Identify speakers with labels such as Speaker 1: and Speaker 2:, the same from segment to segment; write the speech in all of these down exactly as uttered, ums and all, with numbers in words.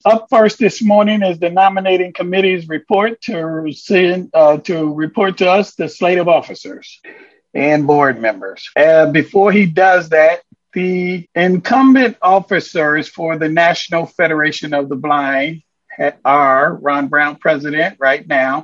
Speaker 1: up first this morning is the nominating committee's report to send, uh, to report to us the slate of officers and board members. Uh, before he does that, the incumbent officers for the National Federation of the Blind are Ron Brown, president right now,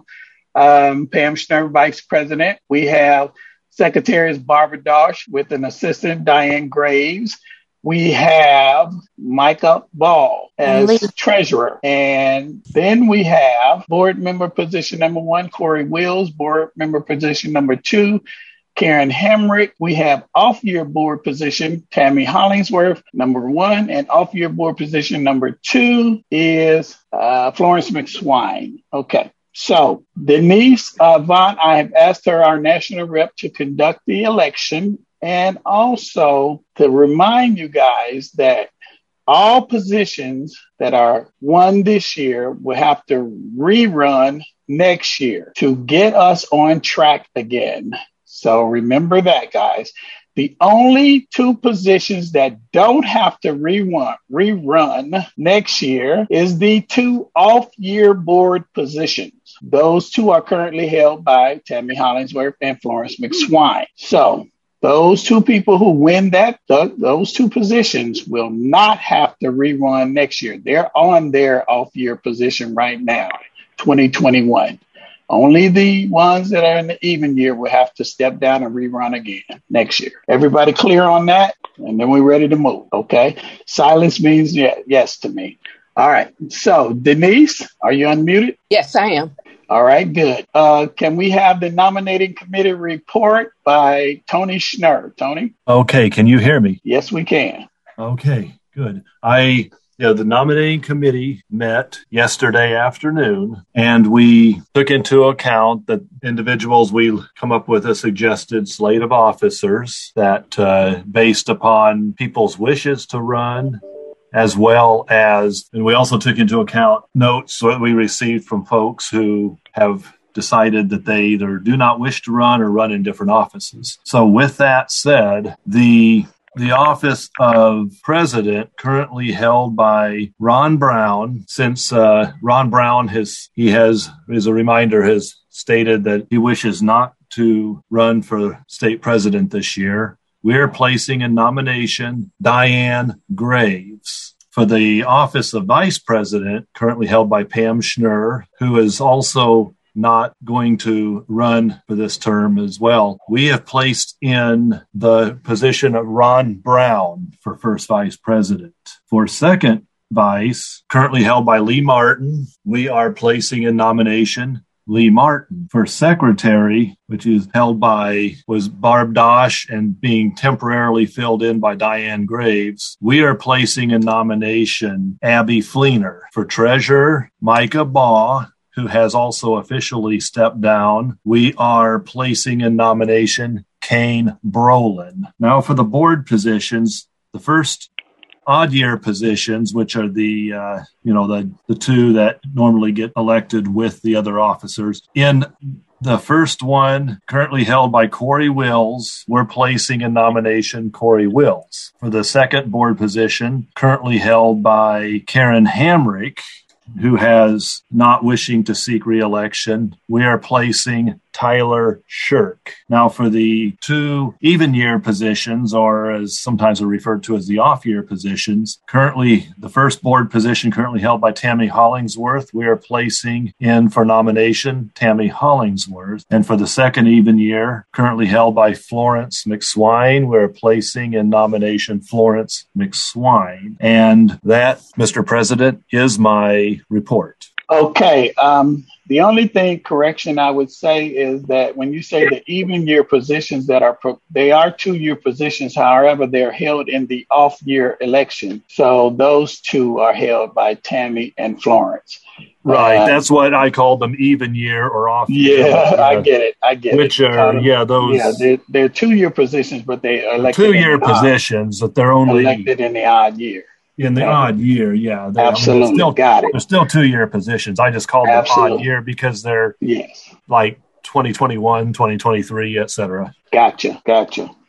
Speaker 1: um, Pam Schnur, vice president. We have Secretary Barbara Dosh with an assistant, Diane Graves. We have Micah Ball as Lee. treasurer. And then we have board member position number one, Corey Wills, board member position number two, Karen Hamrick. We have off-year board position, Tammy Hollingsworth, number one, and off-year board position number two is uh, Florence McSwine. Okay. So Denise uh, Vaughn, I have asked her, our national rep, to conduct the election and also to remind you guys that all positions that are won this year will have to rerun next year to get us on track again. So remember that, guys. The only two positions that don't have to rerun, rerun next year is the two off-year board positions. Those two are currently held by Tammy Hollingsworth and Florence McSwine. So those two people who win that, th- those two positions will not have to rerun next year. They're on their off-year position right now, twenty twenty-one. Only the ones that are in the even year will have to step down and rerun again next year. Everybody clear on that? And then we're ready to move, okay? Silence means yeah, yes to me. All right. So, Denise, are you unmuted?
Speaker 2: Yes, I am.
Speaker 1: All right, good. Uh, can we have the nominating committee report by Tony Schnur? Tony?
Speaker 3: Okay, can you hear me?
Speaker 1: Yes, we can.
Speaker 3: Okay, good. I... You know, the nominating committee met yesterday afternoon, and we took into account that individuals, we come up with a suggested slate of officers that uh, based upon people's wishes to run, as well as, and we also took into account notes that we received from folks who have decided that they either do not wish to run or run in different offices. So with that said, the The office of president currently held by Ron Brown, since uh, Ron Brown has, he has, as a reminder, has stated that he wishes not to run for state president this year. We're placing in nomination Diane Graves. For the office of vice president, currently held by Pam Schnur, who is also not going to run for this term as well. We have placed in the position of Ron Brown for first vice president. For second vice, currently held by Lee Martin, we are placing in nomination Lee Martin. For secretary, which is held by, was Barb Dosh and being temporarily filled in by Diane Graves, we are placing in nomination Abby Fleener. For treasurer, Micah Baugh, who has also officially stepped down, we are placing in nomination Kane Brolin. Now for the board positions, the first odd year positions, which are the, uh, you know, the, the two that normally get elected with the other officers. In the first one, currently held by Corey Wills, we're placing in nomination Corey Wills. For the second board position, currently held by Karen Hamrick, who has not wishing to seek re-election, we are placing Tyler Shirk. Now for the two even year positions, or as sometimes are referred to as the off year positions, currently the first board position currently held by Tammy Hollingsworth, we are placing in for nomination Tammy Hollingsworth. And for the second even year, currently held by Florence McSwine, we're placing in nomination Florence McSwine. And that, Mister President, is my report.
Speaker 1: Okay. Um, the only thing correction I would say is that when you say the even year positions that are, pro- they are two year positions. However, they're held in the off year election. So those two are held by Tammy and Florence.
Speaker 3: Right.
Speaker 1: Uh,
Speaker 3: That's what I call them, even year or off year.
Speaker 1: Yeah, uh, I get it. I get
Speaker 3: which
Speaker 1: it.
Speaker 3: Which are, um, yeah, those.
Speaker 1: Yeah, they're, they're two year positions, but they are elected.
Speaker 3: Two year positions, but they're only
Speaker 1: elected in the odd year.
Speaker 3: In the
Speaker 1: yeah.
Speaker 3: odd year, yeah. They're,
Speaker 1: Absolutely,
Speaker 3: I mean, still,
Speaker 1: got it.
Speaker 3: They're still two-year positions. I just call them
Speaker 1: Absolutely.
Speaker 3: odd year because they're
Speaker 1: yes.
Speaker 3: like twenty twenty-one, twenty twenty-three, et cetera.
Speaker 1: Gotcha, gotcha.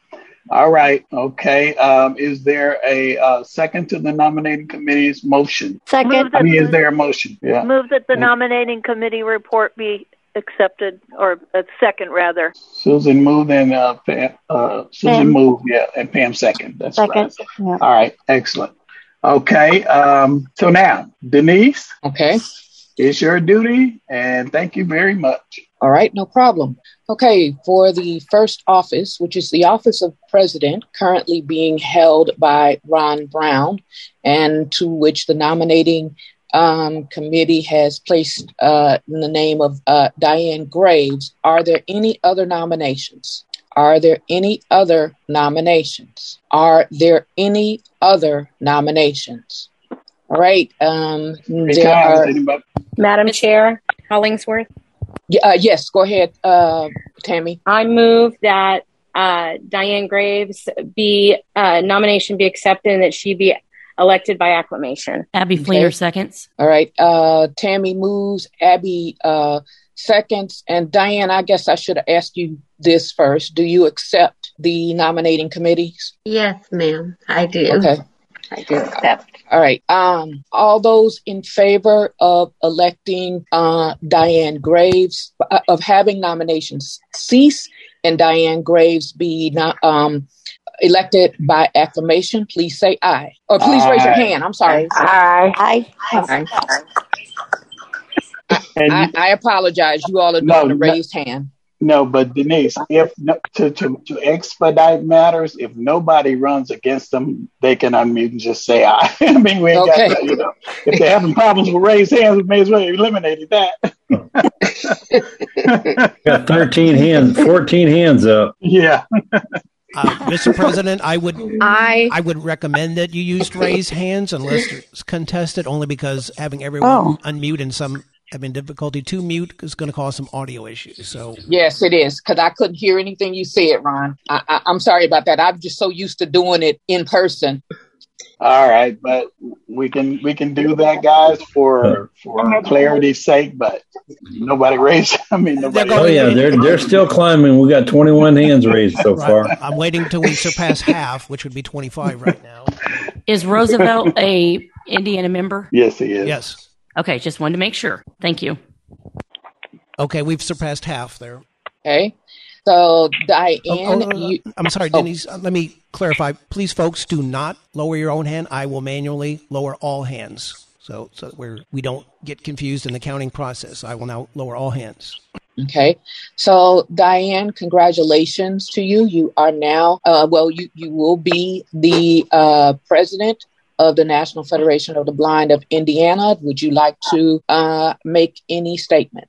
Speaker 1: All right. Okay. Um, is there a uh, second to the nominating committee's motion?
Speaker 2: Second.
Speaker 1: I mean, is there a motion? Yeah.
Speaker 2: Move that the nominating committee report be accepted, or a second rather.
Speaker 1: Susan moved and uh, Pam, uh, Susan
Speaker 4: Pam.
Speaker 1: moved, yeah, and Pam second. That's
Speaker 4: Second.
Speaker 1: right.
Speaker 4: Yeah.
Speaker 1: All right. Excellent. Okay. Um, so now, Denise,
Speaker 5: Okay.
Speaker 1: it's your duty, and thank you very much.
Speaker 5: All right. No problem. Okay. For the first office, which is the office of president, currently being held by Ron Brown, and to which the nominating um, committee has placed uh, in the name of uh, Diane Graves. Are there any other nominations? Are there any other nominations? Are there any other nominations? All right. Um, there are,
Speaker 1: Anybody?
Speaker 4: Madam Chair, Hollingsworth,
Speaker 5: uh, yes, go ahead, uh, Tammy.
Speaker 4: I move that uh, Diane Graves be uh, nomination be accepted and that she be elected by acclamation.
Speaker 6: Abby
Speaker 5: Okay.
Speaker 6: Fleener seconds.
Speaker 5: All right. Uh, Tammy moves, Abby uh, seconds, and Diane, I guess I should have asked you this first. Do you accept the nominating committees?
Speaker 7: Yes, ma'am. I do.
Speaker 5: Okay.
Speaker 7: I do accept.
Speaker 5: All right. Um, all those in favor of electing uh, Diane Graves, uh, of having nominations cease and Diane Graves be not, um, elected by acclamation, please say aye. Or please raise your
Speaker 1: Aye.
Speaker 5: hand. I'm sorry.
Speaker 4: Aye.
Speaker 7: Aye.
Speaker 1: And
Speaker 5: I, I apologize. You all are doing
Speaker 1: No,
Speaker 5: a
Speaker 1: no.
Speaker 5: raised hand.
Speaker 1: No, but Denise, if no, to, to to expedite matters, if nobody runs against them, they can unmute and just say aye. I mean, we ain't
Speaker 5: Okay.
Speaker 1: got to, you know, if they're having problems with raised hands, we may as well eliminate that.
Speaker 8: Got thirteen hands, fourteen hands up.
Speaker 1: Yeah.
Speaker 9: Uh, Mister President, I would
Speaker 4: Aye.
Speaker 9: I would recommend that you use raised hands unless it's contested, only because having everyone
Speaker 4: Oh.
Speaker 9: unmute and some having difficulty to mute is going to cause some audio issues. So
Speaker 5: Yes, it is, because I couldn't hear anything you said, Ron. I, I, I'm sorry about that. I'm just so used to doing it in person.
Speaker 1: All right, but we can we can do that, guys, for for clarity's sake. But nobody raised. I mean, nobody.
Speaker 8: Oh yeah, they're they're still climbing. We got twenty-one hands raised so far.
Speaker 9: right, I'm waiting till we surpass half, which would be twenty-five right now.
Speaker 6: Is Roosevelt a Indiana member?
Speaker 1: Yes, he is.
Speaker 9: Yes.
Speaker 6: Okay, just wanted to make sure. Thank you.
Speaker 9: Okay, we've surpassed half there.
Speaker 5: Okay. So, Diane,
Speaker 9: Oh, oh, uh,
Speaker 5: you,
Speaker 9: I'm sorry,
Speaker 5: Oh.
Speaker 9: Denise. uh, Let me clarify. Please, folks, do not lower your own hand. I will manually lower all hands, so so that we're we don't get confused in the counting process. I will now lower all hands.
Speaker 5: okay. So, Diane, congratulations to you. You are now, uh, well, you, you will be the uh, president of the National Federation of the Blind of Indiana. Would you like to uh, make any statement?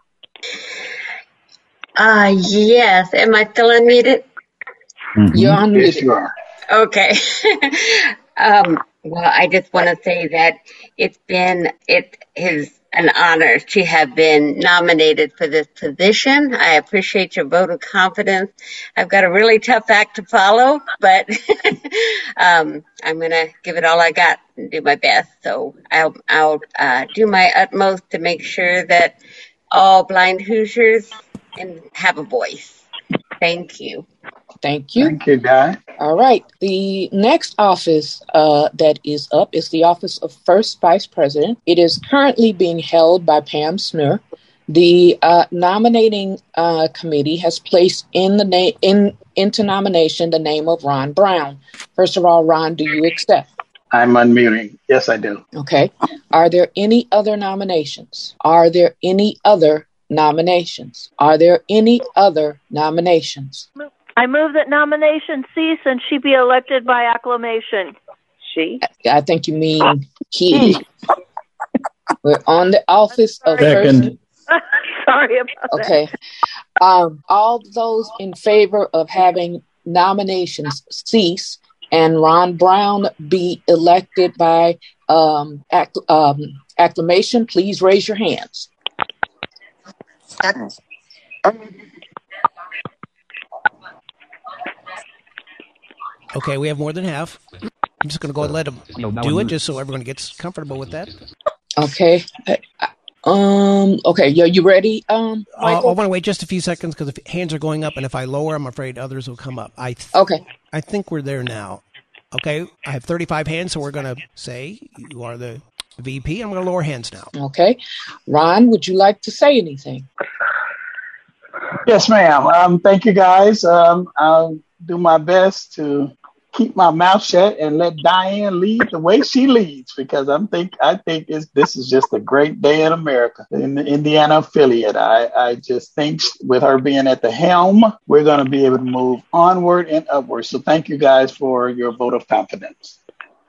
Speaker 7: Uh, yes. Am I still unmuted?
Speaker 5: You're
Speaker 1: Yes,
Speaker 5: unmuted.
Speaker 1: you are.
Speaker 7: Okay. um, well, I just want to say that it's been, it is an honor to have been nominated for this position. I appreciate your vote of confidence. I've got a really tough act to follow, but um, I'm going to give it all I got and do my best. So I'll, I'll uh, do my utmost to make sure that all blind Hoosiers can have a voice. Thank you.
Speaker 5: Thank you.
Speaker 1: Thank you, Di.
Speaker 5: All right. The next office uh, that is up is the office of First Vice President. It is currently being held by Pam Snur. The uh, nominating uh, committee has placed in the name in into nomination the name of Ron Brown. First of all, Ron, do you accept?
Speaker 1: I'm unmuting. Yes, I do.
Speaker 5: Okay. Are there any other nominations? Are there any other nominations? Are there any other nominations?
Speaker 2: I move that nomination cease and she be elected by acclamation. She?
Speaker 5: I think you mean he. We're on the office of
Speaker 8: Second.
Speaker 5: first.
Speaker 2: Sorry about that.
Speaker 5: Okay. Um, all those in favor of having nominations cease and Ron Brown be elected by um, acc- um, acclamation, please raise your hands.
Speaker 9: Okay, we have more than half. I'm just going to go ahead and let them do it, just so everyone gets comfortable with that.
Speaker 5: Okay. Um. Um. Okay. Yeah. You ready? Um.
Speaker 9: Uh, I
Speaker 5: Michael?
Speaker 9: want to wait just a few seconds because if hands are going up, and if I lower, I'm afraid others will come up. I th-
Speaker 5: Okay.
Speaker 9: I think we're there now. Okay, I have thirty-five hands, so we're going to say you are the V P. I'm going to lower hands now.
Speaker 5: Okay. Ron, would you like to say anything?
Speaker 1: Yes, ma'am. Um, thank you, guys. Um, I'll do my best to keep my mouth shut and let Diane lead the way she leads, because I'm think I think it's, this is just a great day in America, in the Indiana affiliate. I, I just think with her being at the helm, we're going to be able to move onward and upward. So thank you guys for your vote of confidence.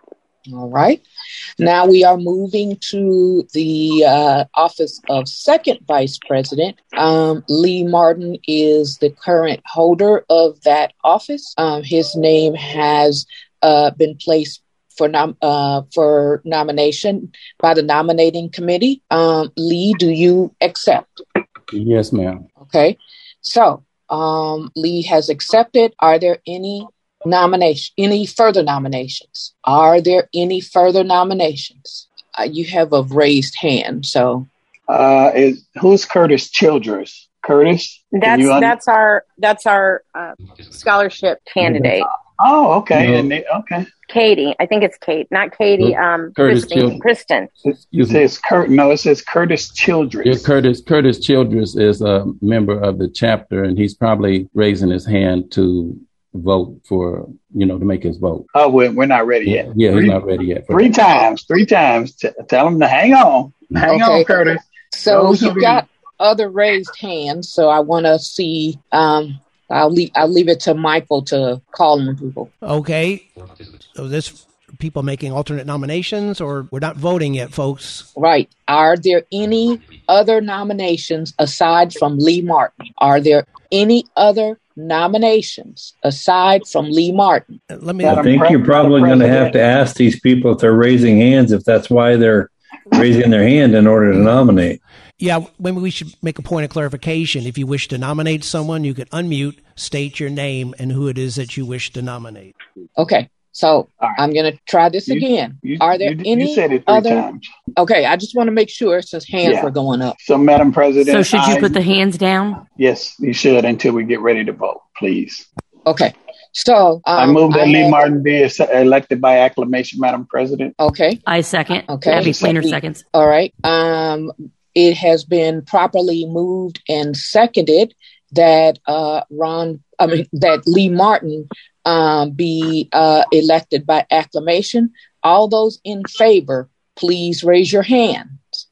Speaker 5: All right. Now we are moving to the uh, office of second vice president. Um, Lee Martin is the current holder of that office. Um, his name has uh, been placed for nom- uh, for nomination by the nominating committee. Um, Lee, do you accept?
Speaker 8: Yes, ma'am.
Speaker 5: Okay. So um, Lee has accepted. Are there any nomination, any further nominations? Are there any further nominations? Uh, you have a raised hand, so.
Speaker 1: Uh, is who's Curtis Childress? Curtis?
Speaker 4: That's
Speaker 1: un-
Speaker 4: that's our that's our uh, scholarship candidate.
Speaker 1: Oh, okay.
Speaker 8: No.
Speaker 1: And they, okay.
Speaker 4: Katie, I think it's Kate, not Katie. Um,
Speaker 8: Curtis
Speaker 4: Kristen.
Speaker 8: Chil-
Speaker 4: Kristen.
Speaker 1: It
Speaker 8: Excuse me.
Speaker 1: says Kurt. No, it says Curtis Childress.
Speaker 8: Yeah, Curtis Curtis Childress is a member of the chapter, and he's probably raising his hand to vote for, you know, to make his vote.
Speaker 1: Oh, we're, we're not ready
Speaker 8: Yeah,
Speaker 1: yet.
Speaker 8: yeah,
Speaker 1: three,
Speaker 8: he's not ready yet. For
Speaker 1: Three
Speaker 8: that.
Speaker 1: times, three times. T- tell him to hang on. Hang
Speaker 5: Okay.
Speaker 1: on, Curtis.
Speaker 5: So
Speaker 1: Those
Speaker 5: you've
Speaker 1: who-
Speaker 5: got other raised hands, so I want to see, um, I'll leave, I'll leave it to Michael to call on people.
Speaker 9: Okay, so this people making alternate nominations, or we're not voting yet, folks.
Speaker 5: Right. Are there any other nominations aside from Lee Martin? Are there any other nominations aside from Lee Martin?
Speaker 9: Uh, Let me.
Speaker 1: Madam
Speaker 8: I think
Speaker 1: Pre-
Speaker 8: you're probably
Speaker 1: Madam
Speaker 8: going to have to ask these people if they're raising hands, if that's why they're raising their hand in order to nominate.
Speaker 9: Yeah, maybe we should make a point of clarification. If you wish to nominate someone, you could unmute, state your name and who it is that you wish to nominate.
Speaker 5: Okay. So
Speaker 1: All right.
Speaker 5: I'm going to try this
Speaker 1: You-
Speaker 5: again.
Speaker 1: You,
Speaker 5: Are there
Speaker 1: you,
Speaker 5: any
Speaker 1: you said it three
Speaker 5: other?
Speaker 1: times.
Speaker 5: Okay. I just want to make sure since hands
Speaker 1: Yeah.
Speaker 5: were going up.
Speaker 1: So, Madam President,
Speaker 6: So should you
Speaker 1: I-
Speaker 6: put the hands down?
Speaker 1: yes, you should until we get ready to vote, please.
Speaker 5: Okay. So um,
Speaker 1: I move that Lee
Speaker 5: have-
Speaker 1: Martin be es- elected by acclamation, Madam President.
Speaker 5: Okay.
Speaker 6: I second.
Speaker 5: Okay.
Speaker 6: Abby Fleener
Speaker 5: We-
Speaker 6: seconds.
Speaker 5: All right. Um, it has been properly moved and seconded that uh, Ron, I mean that Lee Martin um, be uh, elected by acclamation. All those in favor, please raise your hands.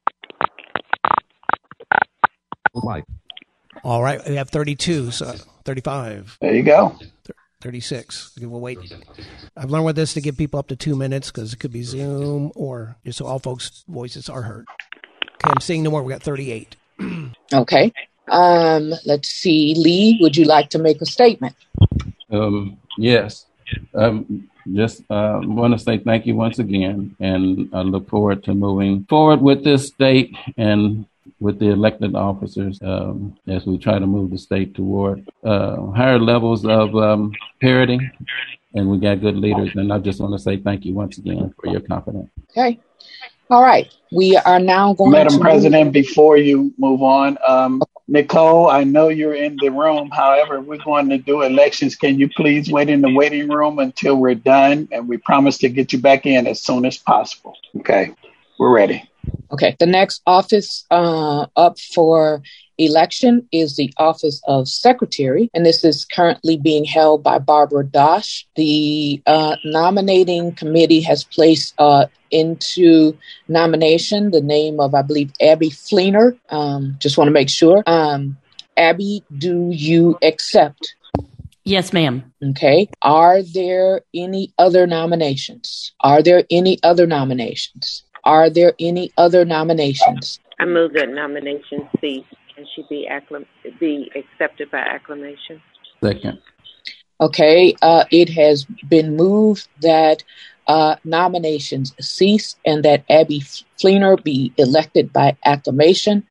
Speaker 9: All right, we have thirty-two, so thirty-five,
Speaker 1: There you go.
Speaker 9: thirty-six. Okay, we'll wait. I've learned with this to give people up to two minutes because it could be Zoom or just so all folks' voices are heard. Okay, I'm seeing no more. We got thirty-eight.
Speaker 5: Okay. Um, let's see. Lee, would you like to make a statement?
Speaker 8: Um, yes. Um, just uh, want to say thank you once again, and I look forward to moving forward with this state and with the elected officers um, as we try to move the state toward uh, higher levels of um, parity. And we got good leaders, and I just want to say thank you once again for your confidence.
Speaker 5: Okay. All right. We are now going
Speaker 1: Madam
Speaker 5: to
Speaker 1: President, before you move on, um, Nicole, I know you're in the room. However, we're going to do elections. Can you please wait in the waiting room until we're done? And we promise to get you back in as soon as possible. Okay, we're ready.
Speaker 5: Okay. The next office uh, up for election is the office of secretary, and this is currently being held by Barbara Dosh. The uh, nominating committee has placed uh, into nomination the name of, I believe, Abby Fleener. Um, just want to make sure. Um, Abby, do you accept?
Speaker 6: Yes, ma'am.
Speaker 5: Okay. Are there any other nominations? Are there any other nominations? Are there any other nominations?
Speaker 10: I move that nomination cease and she be acclam- be accepted by acclamation.
Speaker 8: Second.
Speaker 5: Okay. Uh, it has been moved that uh, nominations cease and that Abby Fleener be elected by acclamation.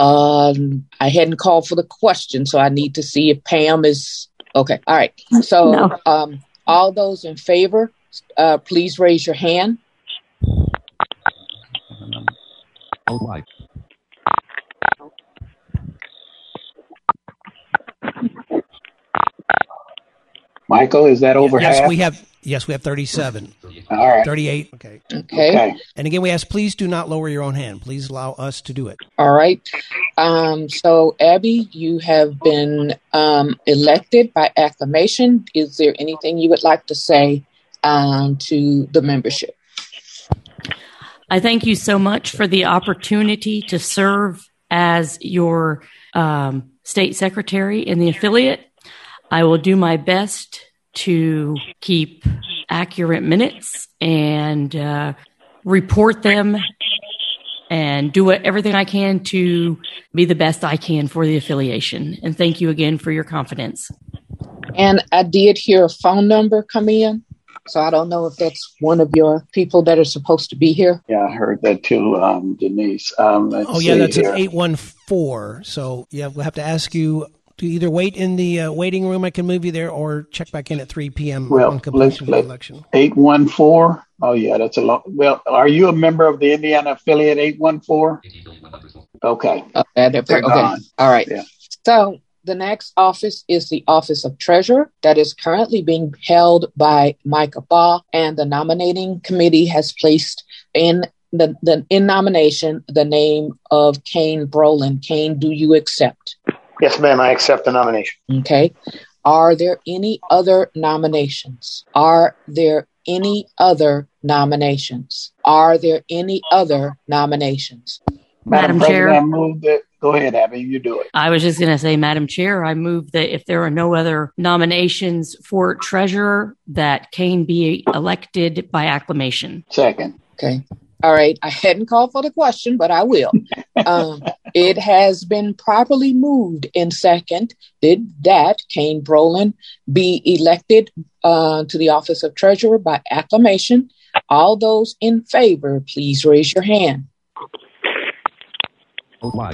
Speaker 5: Um, I hadn't called for the question, so I need to see if Pam is okay. All right. So
Speaker 6: No.
Speaker 5: um, all those in favor, uh, please raise your hand.
Speaker 1: Michael, is that over
Speaker 9: yes,
Speaker 1: half?
Speaker 9: we have. Yes, we have thirty-seven.
Speaker 1: All right.
Speaker 9: thirty-eight. Okay.
Speaker 5: Okay.
Speaker 1: Okay.
Speaker 9: And again, we ask, please do not lower your own hand. Please allow us to do it.
Speaker 5: All right. Um, so, Abby, you have been um, elected by acclamation. Is there anything you would like to say um, to the membership?
Speaker 6: I thank you so much for the opportunity to serve as your um, state secretary in the affiliate. I will do my best to keep accurate minutes and uh, report them and do what, everything I can to be the best I can for the affiliation. And thank you again for your confidence.
Speaker 5: And I did hear a phone number come in, so I don't know if that's one of your people that are supposed to be here.
Speaker 1: Yeah, I heard that too, um, Denise. Um, let's
Speaker 9: Oh, yeah,
Speaker 1: see
Speaker 9: that's
Speaker 1: here.
Speaker 9: an eight one four. So, yeah, we'll have to ask you to either wait in the uh, waiting room. I can move you there, or check back in at three p.m.
Speaker 1: Well,
Speaker 9: on completion of the
Speaker 1: let's-
Speaker 9: election.
Speaker 1: eight one four. Oh, yeah, that's a lot. Well, are you a member of the Indiana affiliate eight one four? Okay.
Speaker 5: Okay. Okay.
Speaker 1: They're gone.
Speaker 5: All right.
Speaker 1: Yeah.
Speaker 5: So the next office is the office of treasurer that is currently being held by Micah Baugh, and the nominating committee has placed in the, the in nomination the name of Kane Brolin. Kane, do you accept?
Speaker 11: Yes, ma'am, I accept the nomination.
Speaker 5: Okay. Are there any other nominations? Are there any other nominations? Are there any other nominations?
Speaker 6: Madam
Speaker 1: President,
Speaker 6: Chair.
Speaker 1: I move that. Go ahead, Abby. You do it.
Speaker 6: I was just going to say, Madam Chair, I move that if there are no other nominations for treasurer, that Kane be elected by acclamation.
Speaker 1: Second.
Speaker 5: Okay. All right. I hadn't called for the question, but I will. Um, it has been properly moved and seconded that Kane Brolin be elected uh, to the office of treasurer by acclamation. All those in favor, please raise your hand.
Speaker 12: Oh my.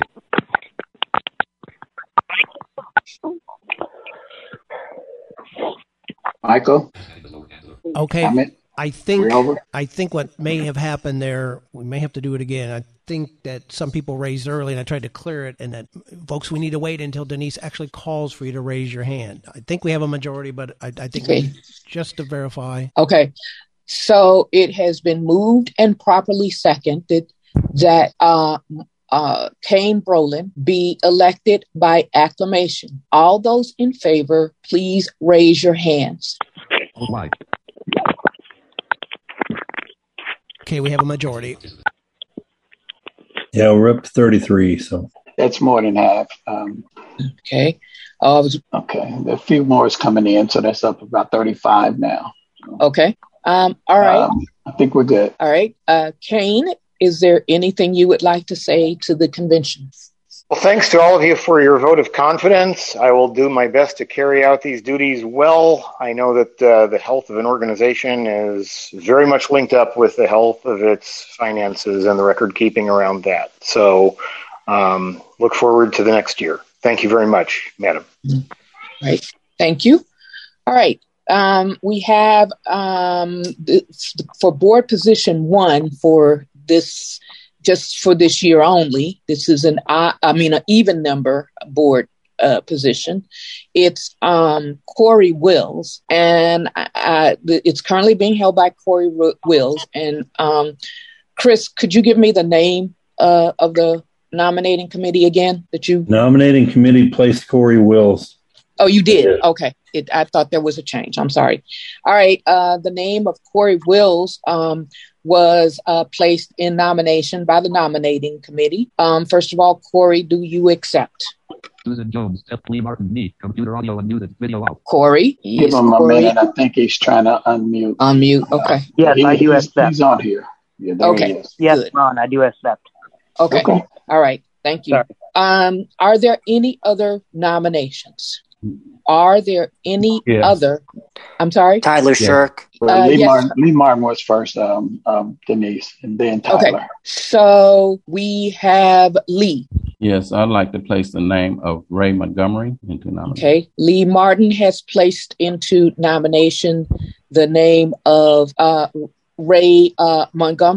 Speaker 1: Michael?
Speaker 9: Okay.
Speaker 1: Comment?
Speaker 9: I think
Speaker 1: We're over?
Speaker 9: I think what may have happened there, we may have to do it again. I think that some people raised early, and I tried to clear it, and that, folks, we need to wait until Denise actually calls for you to raise your hand. I think we have a majority, but I, I think
Speaker 5: Okay.
Speaker 9: we, just to verify.
Speaker 5: Okay. So it has been moved and properly seconded that uh, uh, Kane Brolin be elected by acclamation. All those in favor, please raise your hands.
Speaker 12: Oh my.
Speaker 9: Okay, we have a majority.
Speaker 13: Yeah, we're up to thirty-three. So
Speaker 1: That's more than half. Um,
Speaker 5: Okay. Uh, was-
Speaker 1: okay. A few more is coming in, so that's up about thirty-five now.
Speaker 5: okay. Um, all right.
Speaker 1: Um, I think we're good.
Speaker 5: All right. Uh, Kane, is there anything you would like to say to the convention?
Speaker 11: Well, thanks to all of you for your vote of confidence. I will do my best to carry out these duties well. I know that uh, the health of an organization is very much linked up with the health of its finances and the record keeping around that. So um, look forward to the next year. Thank you very much, Madam.
Speaker 5: Right. Thank you. All right. Um, we have um, this, for board position one for this, just for this year only. This is an, I, I mean, an even number board uh, position. It's um, Corey Wills, and uh, it's currently being held by Corey Wills. And um, Chris, could you give me the name uh, of the nominating committee again that you
Speaker 13: nominating committee placed Corey Wills.
Speaker 5: Oh, you did? Okay. It, I thought there was a change. I'm sorry. All right. Uh, the name of Corey Wills um, was uh, placed in nomination by the nominating committee. Um, first of all, Corey, do you accept?
Speaker 12: Susan Jones, F. Lee Martin, me, computer audio and music, video out.
Speaker 5: Corey?
Speaker 1: Give
Speaker 5: Yes,
Speaker 1: him a
Speaker 5: Corey.
Speaker 1: minute. I think he's trying to unmute.
Speaker 5: Unmute. Okay.
Speaker 14: Yes,
Speaker 1: He-
Speaker 14: I do
Speaker 1: he's,
Speaker 14: accept.
Speaker 1: He's on here. Yeah, there
Speaker 5: Okay.
Speaker 1: he is.
Speaker 14: Yes,
Speaker 5: Good.
Speaker 14: Ron, I do accept.
Speaker 5: Okay.
Speaker 1: Okay.
Speaker 5: All right. Thank you.
Speaker 14: Sorry.
Speaker 5: Um, are there any other nominations? Are there any
Speaker 13: Yes.
Speaker 5: other? I'm sorry?
Speaker 14: Tyler
Speaker 13: Yeah.
Speaker 14: Shirk.
Speaker 1: Well,
Speaker 5: Uh,
Speaker 1: Lee,
Speaker 5: yes.
Speaker 1: Martin, Lee Martin was first, um, um, Denise, and then Tyler.
Speaker 5: Okay. So we have Lee.
Speaker 8: Yes, I'd like to place the name of Ray Montgomery into nomination.
Speaker 5: Okay. Lee Martin has placed into nomination the name of uh, Ray uh, Montgomery.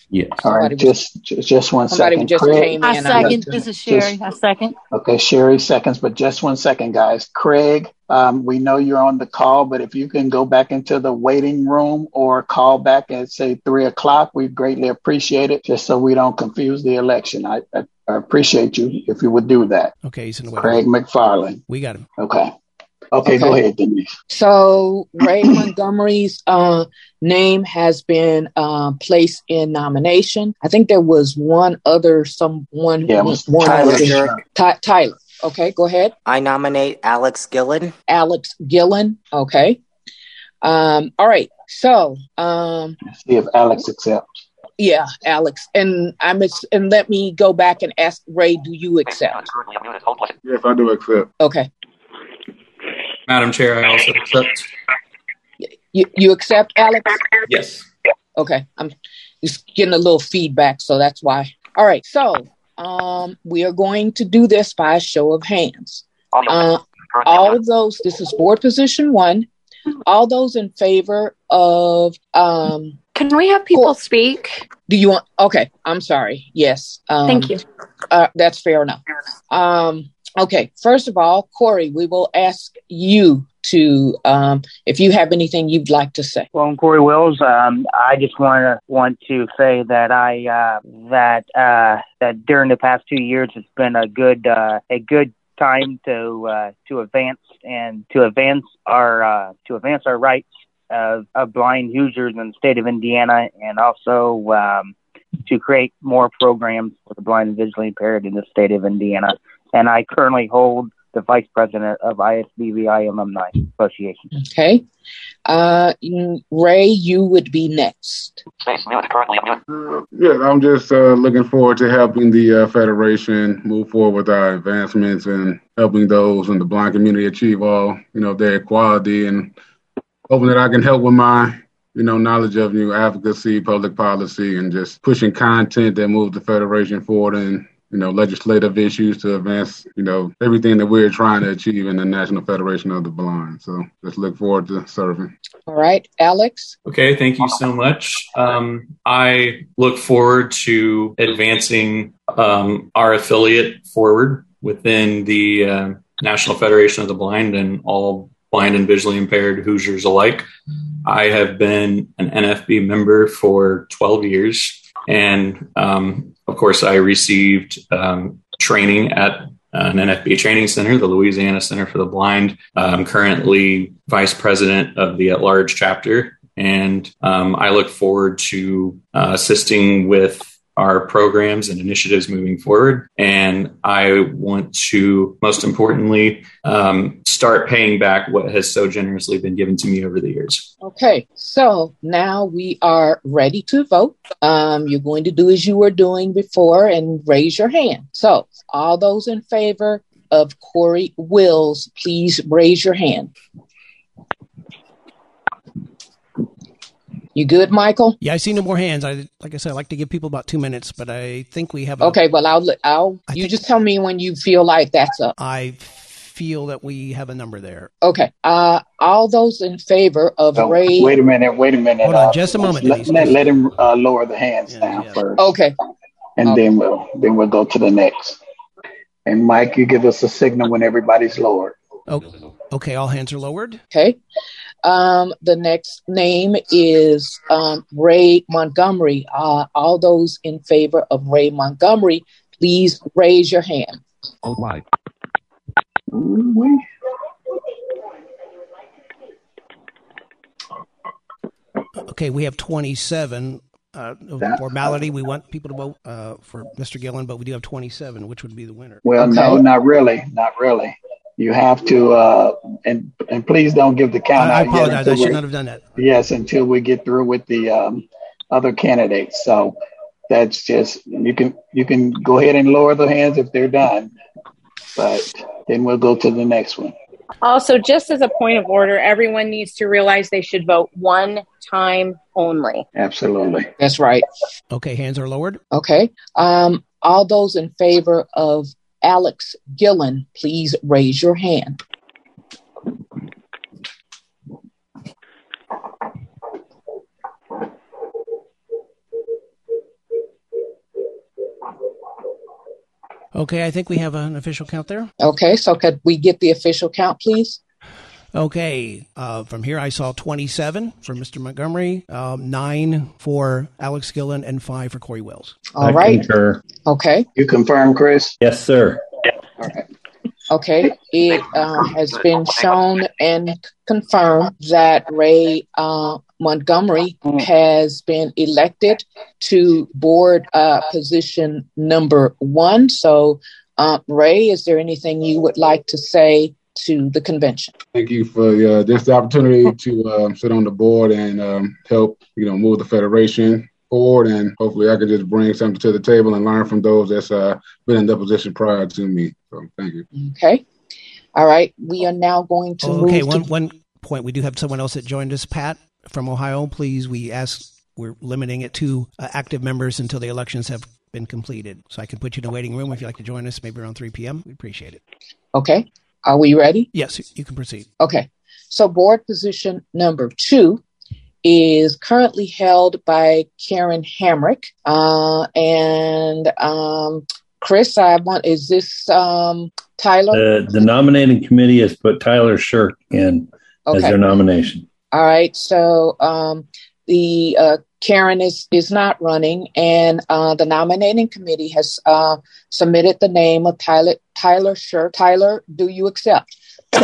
Speaker 8: Yes.
Speaker 1: All right,
Speaker 5: Somebody
Speaker 1: just just just one
Speaker 5: Somebody
Speaker 1: second.
Speaker 5: just
Speaker 1: Craig,
Speaker 5: came
Speaker 14: I
Speaker 5: in.
Speaker 14: second.
Speaker 1: just-
Speaker 14: This is Sherry.
Speaker 1: just-
Speaker 14: I second.
Speaker 1: Okay, Sherry seconds, but just one second, guys. Craig, um, we know you're on the call, but if you can go back into the waiting room or call back at say three o'clock, we greatly appreciate it, just so we don't confuse the election. I, I, I appreciate you if you would do that.
Speaker 9: Okay, he's in the waiting
Speaker 1: Craig
Speaker 9: room.
Speaker 1: McFarland.
Speaker 9: We got him.
Speaker 1: Okay. Okay, go
Speaker 5: Okay.
Speaker 1: ahead, Denise.
Speaker 5: So Ray Montgomery's uh, name has been uh, placed in nomination. I think there was one other, someone.
Speaker 1: Yeah, it was
Speaker 5: one
Speaker 15: Tyler
Speaker 5: other-
Speaker 15: Sherrick.
Speaker 5: Ty- Tyler. Okay, go ahead.
Speaker 15: I nominate Alex Gillen.
Speaker 5: Alex Gillen. Okay. Um, all right. So, um,
Speaker 1: See if Alex accepts.
Speaker 5: yeah, Alex, and I'm and let me go back and ask Ray. Do you accept?
Speaker 16: Yes, I do accept.
Speaker 5: Okay.
Speaker 17: Madam Chair, I also accept.
Speaker 5: You you accept, Alex?
Speaker 17: Yes.
Speaker 5: Okay. I'm just getting a little feedback, so that's why. All right. So, um, we are going to do this by a show of hands. Uh, all those. This is board position one. All those in favor of. Um,
Speaker 18: Can we have people speak?
Speaker 5: do you want? Okay. I'm sorry. Yes. Um,
Speaker 18: Thank you.
Speaker 5: Uh, that's fair enough. Um, okay. First of all, Corey, we will ask you to, um, if you have anything you'd like to say.
Speaker 19: Well, I'm Corey Wills. Um, I just want to want to say that I uh, that uh, that during the past two years, it's been a good uh, a good time to uh, to advance and to advance our uh, to advance our rights of, of blind Hoosiers in the state of Indiana, and also um, to create more programs for the blind and visually impaired in the state of Indiana. And I currently hold the vice president of I S B V I Alumni Association.
Speaker 5: Okay. Uh, Ray, you would be next.
Speaker 16: Uh, yeah, I'm just uh, looking forward to helping the uh, Federation move forward with our advancements and helping those in the blind community achieve all, you know, their equality, and hoping that I can help with my, you know, knowledge of new advocacy, public policy, and just pushing content that moves the Federation forward and, you know, legislative issues to advance, you know, everything that we're trying to achieve in the National Federation of the Blind. So just look forward to serving.
Speaker 5: All right, Alex.
Speaker 17: Okay, thank you so much. Um, I look forward to advancing um, our affiliate forward within the uh, National Federation of the Blind and all blind and visually impaired Hoosiers alike. I have been an N F B member for twelve years. And um, of course, I received um, training at an N F B training center, the Louisiana Center for the Blind. I'm currently vice president of the at-large chapter, and um, I look forward to uh, assisting with our programs and initiatives moving forward. And I want to, most importantly, um, start paying back what has so generously been given to me over the years.
Speaker 5: Okay, so now we are ready to vote. Um, you're going to do as you were doing before and raise your hand. So all those in favor of Corey Wills, please raise your hand. You good, Michael?
Speaker 9: Yeah, I see no more hands. I like I said, I like to give people about two minutes, but I think we have. A,
Speaker 5: Okay, well, I'll I'll
Speaker 9: I
Speaker 5: you
Speaker 9: think-
Speaker 5: just tell me when you feel like that's up.
Speaker 9: I feel that we have a number there.
Speaker 5: Okay, uh, all those in favor of
Speaker 1: Oh,
Speaker 5: Ray.
Speaker 1: wait a minute, wait a minute.
Speaker 9: Hold on
Speaker 1: uh,
Speaker 9: just a moment,
Speaker 1: Let,
Speaker 9: Denise.
Speaker 1: let, let him uh, lower the hands
Speaker 9: Yeah,
Speaker 1: down
Speaker 9: yeah.
Speaker 1: first,
Speaker 5: Okay,
Speaker 1: and
Speaker 5: Okay.
Speaker 1: then we'll then we'll go to the next. And Mike, you give us a signal when everybody's lowered.
Speaker 9: Oh, okay, all hands are lowered.
Speaker 5: okay. Um, the next name is um, Ray Montgomery. Uh, all those in favor of Ray Montgomery, please raise your hand.
Speaker 12: Oh, why?
Speaker 1: Ooh-wee.
Speaker 9: Okay, we have twenty-seven. Uh, of
Speaker 1: That-
Speaker 9: formality, we want people to vote uh, for Mister Gillen, but we do have twenty-seven, which would be the winner.
Speaker 1: Well, no,
Speaker 5: Okay.
Speaker 1: not really, not really. You have to, uh, and and please don't give the count
Speaker 9: I, I
Speaker 1: out yet
Speaker 9: apologize.
Speaker 1: until
Speaker 9: I should
Speaker 1: we-
Speaker 9: not have done that.
Speaker 1: Yes, until we get through with the um, other candidates. So that's just you can you can go ahead and lower the hands if they're done, but then we'll go to the next one.
Speaker 4: Also, just as a point of order, everyone needs to realize they should vote one time only.
Speaker 1: Absolutely.
Speaker 5: That's right.
Speaker 9: Okay, hands are lowered.
Speaker 5: Okay. Um, all those in favor of Alex Gillen, please raise your hand.
Speaker 9: Okay, I think we have an official count there.
Speaker 5: Okay, so could we get the official count, please?
Speaker 9: Okay, uh, from here I saw twenty-seven for Mister Montgomery, um, nine for Alex Gillen, and five for Corey Wills.
Speaker 5: All
Speaker 13: I
Speaker 5: right.
Speaker 13: concur.
Speaker 5: Okay.
Speaker 1: You confirm, Chris?
Speaker 13: Yes, sir.
Speaker 1: All right.
Speaker 5: Okay, it uh, has been shown and confirmed that Ray uh, Montgomery has been elected to board uh, position number one. So, uh, Ray, is there anything you would like to say to the convention?
Speaker 16: Thank you for uh, this opportunity to um, sit on the board and um, help, you know, move the Federation forward, and hopefully I could just bring something to the table and learn from those that's uh, been in the position prior to me. So thank you.
Speaker 5: Okay. All right. We are now going to
Speaker 9: Oh,
Speaker 5: move
Speaker 9: okay,
Speaker 5: to...
Speaker 9: one one point. We do have someone else that joined us, Pat from Ohio. Please, we ask, we're limiting it to uh, active members until the elections have been completed. So I can put you in a waiting room if you'd like to join us, maybe around three p.m. We appreciate it.
Speaker 5: Okay. Are we ready?
Speaker 9: Yes, you can proceed.
Speaker 5: Okay. So board position number two is currently held by Karen Hamrick. Uh, and um, Chris, I want, is this um, Tyler?
Speaker 13: The, the nominating committee has put Tyler Shirk in as
Speaker 5: Okay.
Speaker 13: their nomination.
Speaker 5: All right. So um, the uh, Karen is, is not running, and uh, the nominating committee has uh, submitted the name of Tyler, Tyler Shirk. Tyler, do you accept?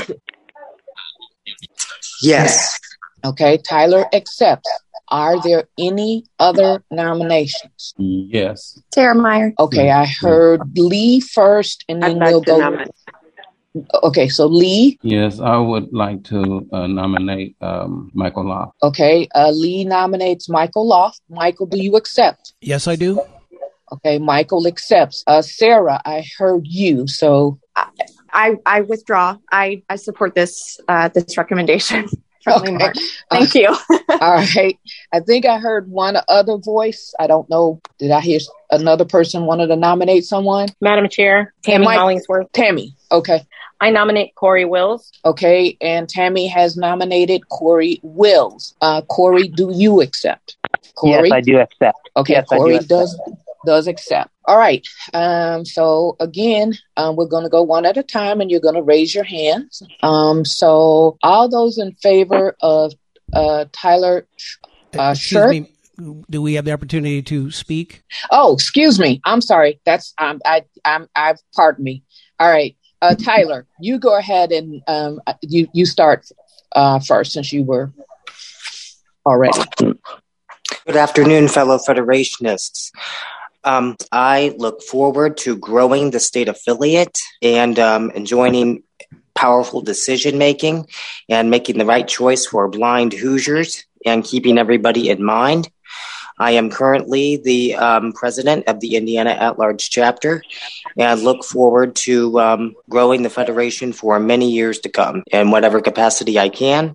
Speaker 15: Yes.
Speaker 5: Okay, Tyler accepts. Are there any other nominations?
Speaker 8: Yes.
Speaker 18: Sarah Meyer.
Speaker 5: Okay, I heard Lee first, and then
Speaker 10: I'd like
Speaker 5: we'll
Speaker 10: to
Speaker 5: go.
Speaker 10: nominate.
Speaker 5: Okay, so Lee.
Speaker 8: Yes, I would like to uh, nominate um, Michael Loft.
Speaker 5: Okay, uh, Lee nominates Michael Loft. Michael, do you accept?
Speaker 9: Yes, I do.
Speaker 5: Okay, Michael accepts. Uh, Sarah, I heard you, so
Speaker 18: I, I withdraw. I, I support this uh, this recommendation from Lee
Speaker 5: Okay.
Speaker 18: Martin. Thank you.
Speaker 5: all right. I think I heard one other voice. I don't know. Did I hear another person wanted to nominate someone?
Speaker 4: Madam Chair, Tammy
Speaker 5: Mike-
Speaker 4: Hollingsworth.
Speaker 5: Tammy. Okay.
Speaker 4: I nominate Corey Wills.
Speaker 5: Okay, and Tammy has nominated Corey Wills. Uh, Corey, do you accept? Corey?
Speaker 19: Yes, I do accept.
Speaker 5: Okay,
Speaker 19: Yes, I do
Speaker 5: Corey
Speaker 19: accept.
Speaker 5: does does accept. All right. Um, so again, um, we're going to go one at a time, and you're going to raise your hands. Um, so all those in favor of uh, Tyler uh,
Speaker 9: Excuse
Speaker 5: Shirk?
Speaker 9: me, do we have the opportunity to speak?
Speaker 5: Oh, excuse me. I'm sorry. That's um, I I'm I've pardon me. All right, uh, Tyler, you go ahead and um, you you start uh, first since you were already.
Speaker 15: Good afternoon, fellow Federationists. Um, I look forward to growing the state affiliate and um, and joining powerful decision making and making the right choice for blind Hoosiers and keeping everybody in mind. I am currently the um, president of the Indiana At-Large chapter and look forward to um, growing the Federation for many years to come in whatever capacity I can.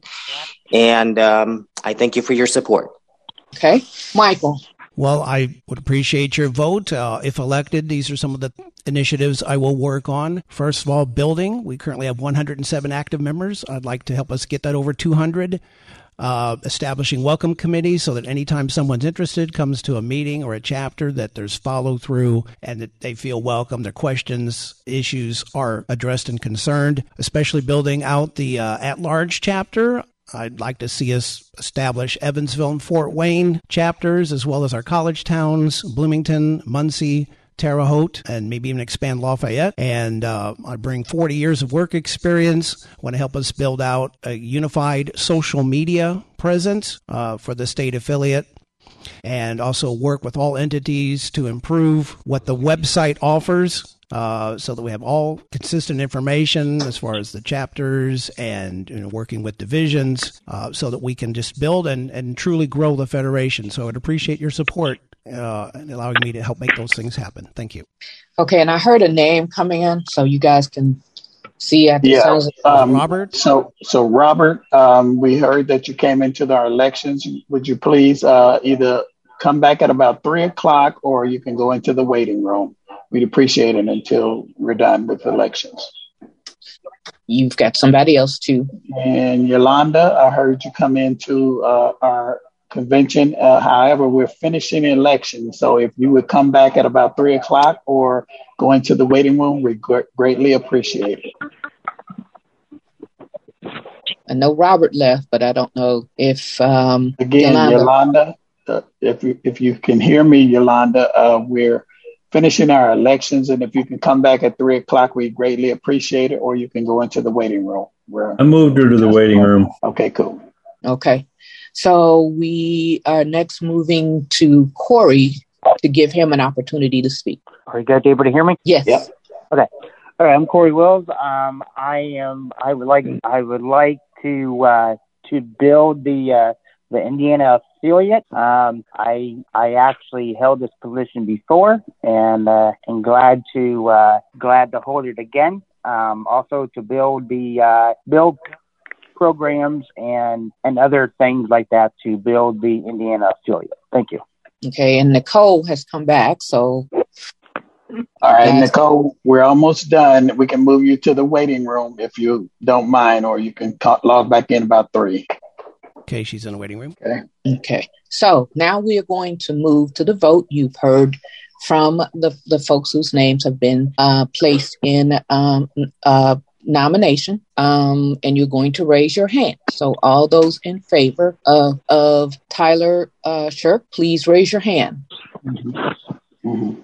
Speaker 15: And um, I thank you for your support.
Speaker 5: Okay. Michael.
Speaker 9: Well, I would appreciate your vote. Uh, if elected, these are some of the initiatives I will work on. First of all, building. We currently have one hundred seven active members. I'd like to help us get that over two hundred. Uh, establishing welcome committees so that anytime someone's interested, comes to a meeting or a chapter, that there's follow through and that they feel welcome. Their questions, issues are addressed and concerned, especially building out the uh, at-large chapter. I'd like to see us establish Evansville and Fort Wayne chapters, as well as our college towns, Bloomington, Muncie, Terre Haute, and maybe even expand Lafayette. And uh, I bring forty years of work experience. Want to help us build out a unified social media presence uh, for the state affiliate, and also work with all entities to improve what the website offers. Uh, so that we have all consistent information as far as the chapters and you know, working with divisions uh, so that we can just build and, and truly grow the Federation. So I'd appreciate your support uh, and allowing me to help make those things happen. Thank you.
Speaker 5: Okay, and I heard a name coming in, so you guys can see. At the
Speaker 1: Yeah,
Speaker 5: sounds
Speaker 1: um,
Speaker 9: Robert.
Speaker 1: So, so Robert, um, we heard that you came into our elections. Would you please uh, either come back at about three o'clock, or you can go into the waiting room. We'd appreciate it until we're done with elections.
Speaker 5: You've got somebody else too.
Speaker 1: And Yolanda, I heard you come into uh, our convention. Uh, however, we're finishing the election. So if you would come back at about three o'clock or go into the waiting room, we gr- greatly appreciate it.
Speaker 5: I know Robert left, but I don't know if um,
Speaker 1: Again,
Speaker 5: Yolanda.
Speaker 1: Yolanda, uh, if you, if you can hear me, Yolanda, uh, we're finishing our elections, and if you can come back at three o'clock, we greatly appreciate it. Or you can go into the waiting room. We're,
Speaker 13: I moved her to the waiting room.
Speaker 1: Okay, cool.
Speaker 5: Okay, so we are next moving to Corey to give him an opportunity to speak.
Speaker 19: Are you guys able to hear me?
Speaker 5: Yes.
Speaker 1: Yep.
Speaker 19: Okay. All right. I'm Corey Wills. Um, I am. I would like. I would like to uh, to build the uh, the Indiana affiliate. Um, I I actually held this position before, and uh, and glad to uh, glad to hold it again. Um, also to build the uh, build programs and and other things like that to build the Indiana affiliate. Thank you.
Speaker 5: Okay, and Nicole has come back, so.
Speaker 1: All right, Nicole, we're almost done. We can move you to the waiting room if you don't mind, or you can co- log back in about three.
Speaker 9: Okay, she's in the waiting room.
Speaker 1: Okay.
Speaker 5: Okay. So now we are going to move to the vote. You've heard from the, the folks whose names have been uh, placed in um, uh, nomination, um, and you're going to raise your hand. So all those in favor of, of Tyler uh, Shirk, please raise your hand.
Speaker 1: Mm-hmm. Mm-hmm.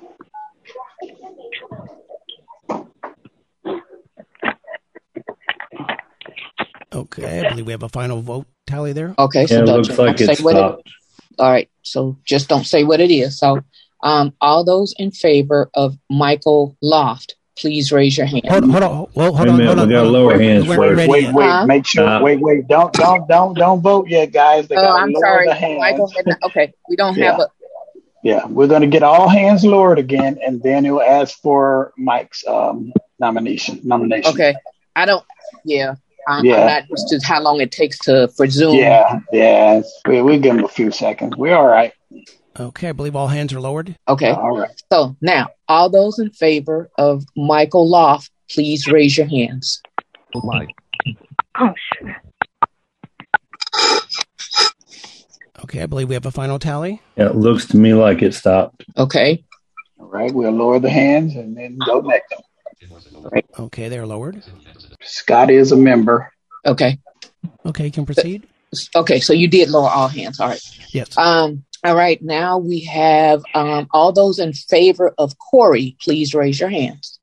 Speaker 9: Okay, I believe we have a final vote tally there.
Speaker 5: Okay, so
Speaker 13: Yeah, it
Speaker 5: don't,
Speaker 13: looks
Speaker 5: don't
Speaker 13: like
Speaker 5: say
Speaker 13: it's
Speaker 5: what
Speaker 13: stopped.
Speaker 5: it, all right, so just don't say what it is. So um, all those in favor of Michael Loft, please raise your hand.
Speaker 9: Hold, hold on, well, hold
Speaker 13: Wait a
Speaker 9: on,
Speaker 13: minute,
Speaker 9: hold on.
Speaker 13: we got
Speaker 9: hold on.
Speaker 13: lower
Speaker 9: We
Speaker 13: hands
Speaker 9: weren't
Speaker 13: first.
Speaker 9: ready
Speaker 1: Wait,
Speaker 9: yet.
Speaker 1: wait,
Speaker 5: Huh?
Speaker 1: make sure.
Speaker 13: Uh,
Speaker 1: wait, wait, don't, don't, don't, don't vote yet, guys. They
Speaker 5: Oh,
Speaker 1: gotta
Speaker 5: I'm
Speaker 1: lower
Speaker 5: sorry,
Speaker 1: the hands.
Speaker 5: Michael. had not- Okay, we don't have
Speaker 1: Yeah.
Speaker 5: a.
Speaker 1: Yeah, we're going to get all hands lowered again, and then he'll ask for Mike's um, nomination. Nomination.
Speaker 5: Okay, I don't. Yeah, I'm,
Speaker 1: Yeah.
Speaker 5: I'm not used to how long it takes to for Zoom.
Speaker 1: Yeah, yeah. We we give him a few seconds. We're all right.
Speaker 9: Okay, I believe all hands are lowered.
Speaker 5: Okay.
Speaker 1: All right.
Speaker 5: So now, all those in favor of Michael Loft, please raise your hands.
Speaker 12: Why?
Speaker 2: Oh, sure.
Speaker 9: Okay, I believe we have a final tally.
Speaker 13: Yeah, it looks to me like it stopped.
Speaker 5: Okay.
Speaker 1: All right. We'll lower the hands and then go next.
Speaker 5: Right.
Speaker 9: Okay, they're lowered.
Speaker 1: Scott is a member.
Speaker 5: Okay.
Speaker 9: Okay, you can proceed.
Speaker 5: Okay. So you did lower all hands. All right.
Speaker 9: Yes.
Speaker 5: Um. All right. Now we have um all those in favor of Corey. Please raise your hands.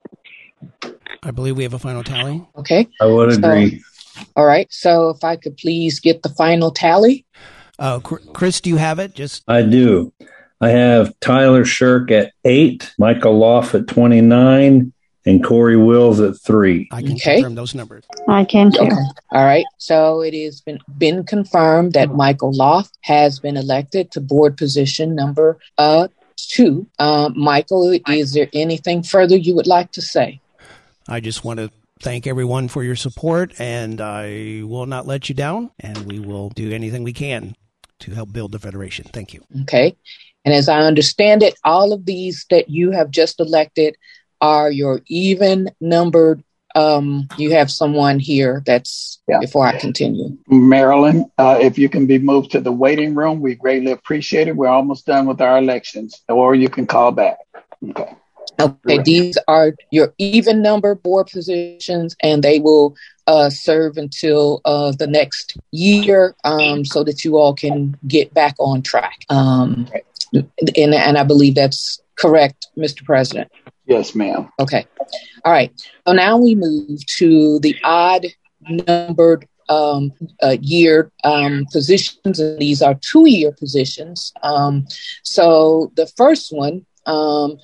Speaker 9: I believe we have a final tally.
Speaker 5: Okay.
Speaker 13: I would
Speaker 5: So-
Speaker 13: agree.
Speaker 5: All right. So if I could please get the final tally.
Speaker 9: Uh, Chris, do you have it? Just
Speaker 13: I do. I have Tyler Shirk at eight, Michael Loft at twenty-nine, and Corey Wills at three.
Speaker 9: I can
Speaker 5: Okay.
Speaker 9: confirm those numbers.
Speaker 2: I can too.
Speaker 5: Okay. All right. So it has been, been confirmed that Michael Loft has been elected to board position number uh, two. Um, Michael, is there anything further you would like to say?
Speaker 9: I just want to thank everyone for your support, and I will not let you down, and we will do anything we can to help build the Federation. Thank you.
Speaker 5: Okay. And as I understand it, all of these that you have just elected are your even numbered. Um, you have someone here that's
Speaker 1: Yeah.
Speaker 5: before I continue.
Speaker 1: Marilyn, uh, if you can be moved to the waiting room, we greatly appreciate it. We're almost done with our elections, or you can call back. Okay.
Speaker 5: Okay, these are your even number board positions, and they will uh, serve until uh, the next year, um, so that you all can get back on track. Um, and, and I believe that's correct, Mister President.
Speaker 1: Yes, ma'am.
Speaker 5: Okay. All right. So now we move to the odd numbered um, uh, year um, positions, and these are two-year positions. Um, so the first one um,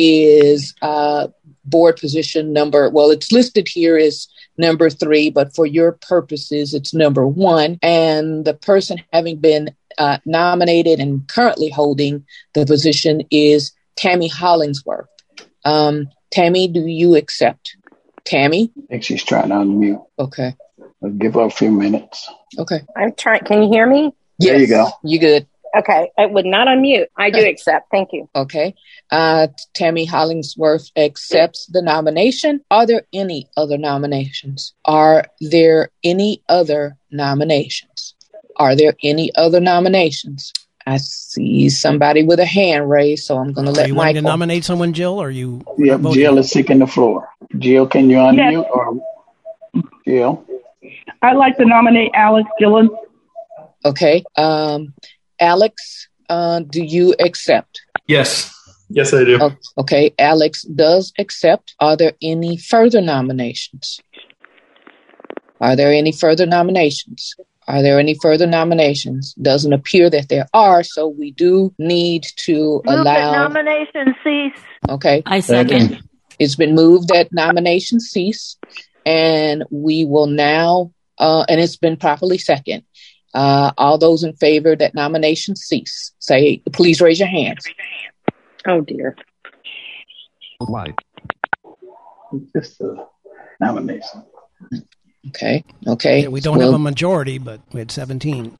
Speaker 5: is uh, board position number, well, it's listed here as number three, but for your purposes, it's number one. And the person having been uh, nominated and currently holding the position is Tammy Hollingsworth. Um, Tammy, do you accept? Tammy?
Speaker 1: I think she's trying to unmute.
Speaker 5: Okay.
Speaker 1: I'll give her a few minutes.
Speaker 5: Okay.
Speaker 4: I'm trying. Can you hear me?
Speaker 1: There you go.
Speaker 5: You good?
Speaker 4: Okay. I would not unmute. I do accept. Thank you.
Speaker 5: Okay. Uh, Tammy Hollingsworth accepts the nomination. Are there any other nominations? Are there any other nominations? Are there any other nominations? I see somebody with a hand raised, so I'm going to let
Speaker 9: you
Speaker 5: Michael.
Speaker 9: Want to nominate someone, Jill, or are you?
Speaker 1: Yep, Jill is seeking the floor. Jill, can you unmute?
Speaker 14: Yes.
Speaker 1: Or Jill?
Speaker 14: I'd like to nominate Alex Gillen.
Speaker 5: Okay. Um, Alex, uh, do you accept?
Speaker 17: Yes. Yes, I do.
Speaker 5: Oh, okay. Alex does accept. Are there any further nominations? Are there any further nominations? Are there any further nominations? Doesn't appear that there are, so we do need to
Speaker 2: Move
Speaker 5: allow.
Speaker 2: that nomination cease.
Speaker 5: Okay.
Speaker 6: I second.
Speaker 5: It's been moved that nomination cease, and we will now, uh, and it's been properly second. Uh, all those in favor that nomination cease, say, please raise your hands.
Speaker 4: Oh, dear.
Speaker 12: Why?
Speaker 1: Just a nomination.
Speaker 5: Okay. Okay.
Speaker 9: Yeah, we don't
Speaker 5: well,
Speaker 9: have a majority, but we had seventeen.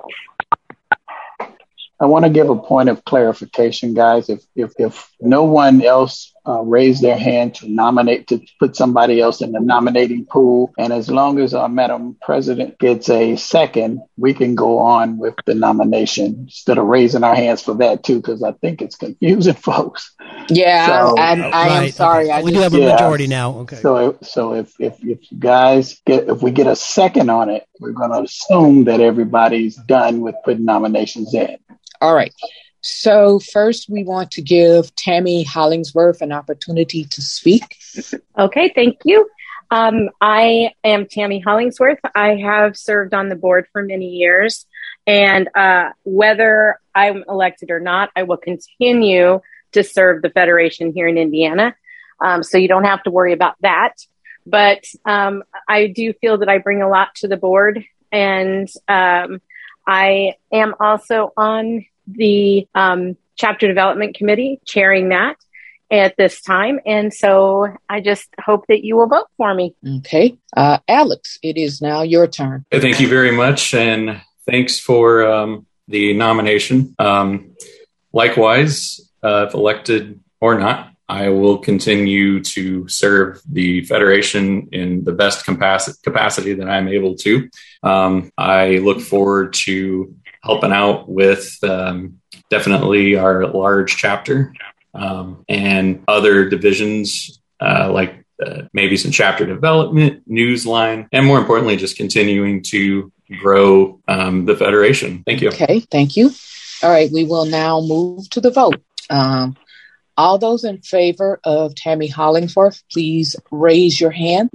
Speaker 1: I want to give a point of clarification, guys. If if, if no one else uh, raised their hand to nominate, to put somebody else in the nominating pool, and as long as our Madam President gets a second, we can go on with the nomination instead of raising our hands for that too, because I think it's confusing folks.
Speaker 5: Yeah,
Speaker 1: So,
Speaker 5: I, I, I am
Speaker 9: right,
Speaker 5: sorry.
Speaker 9: okay.
Speaker 5: I
Speaker 9: We
Speaker 5: just,
Speaker 9: do have a
Speaker 1: Yeah.
Speaker 9: majority now. Okay.
Speaker 1: So so if if if you guys get if we get a second on it, we're going to assume that everybody's done with putting nominations in.
Speaker 5: All right. So first, we want to give Tammy Hollingsworth an opportunity to speak.
Speaker 4: Okay, thank you. Um, I am Tammy Hollingsworth. I have served on the board for many years, and uh, whether I'm elected or not, I will continue to serve the Federation here in Indiana. Um, so you don't have to worry about that. But um, I do feel that I bring a lot to the board, and um, I am also on the um, chapter development committee, chairing that at this time. And so I just hope that you will vote for me.
Speaker 5: Okay. Uh, Alex, it is now your turn.
Speaker 17: Thank you very much. And thanks for um, the nomination. Um, likewise, uh, if elected or not, I will continue to serve the Federation in the best capacity, capacity that I'm able to. Um, I look forward to helping out with um, definitely our large chapter um, and other divisions uh, like uh, maybe some chapter development, newsline, and more importantly, just continuing to grow um, the Federation. Thank you.
Speaker 5: Okay, thank you. All right, we will now move to the vote. Um, all those in favor of Tammy Hollingsworth, please raise your hand.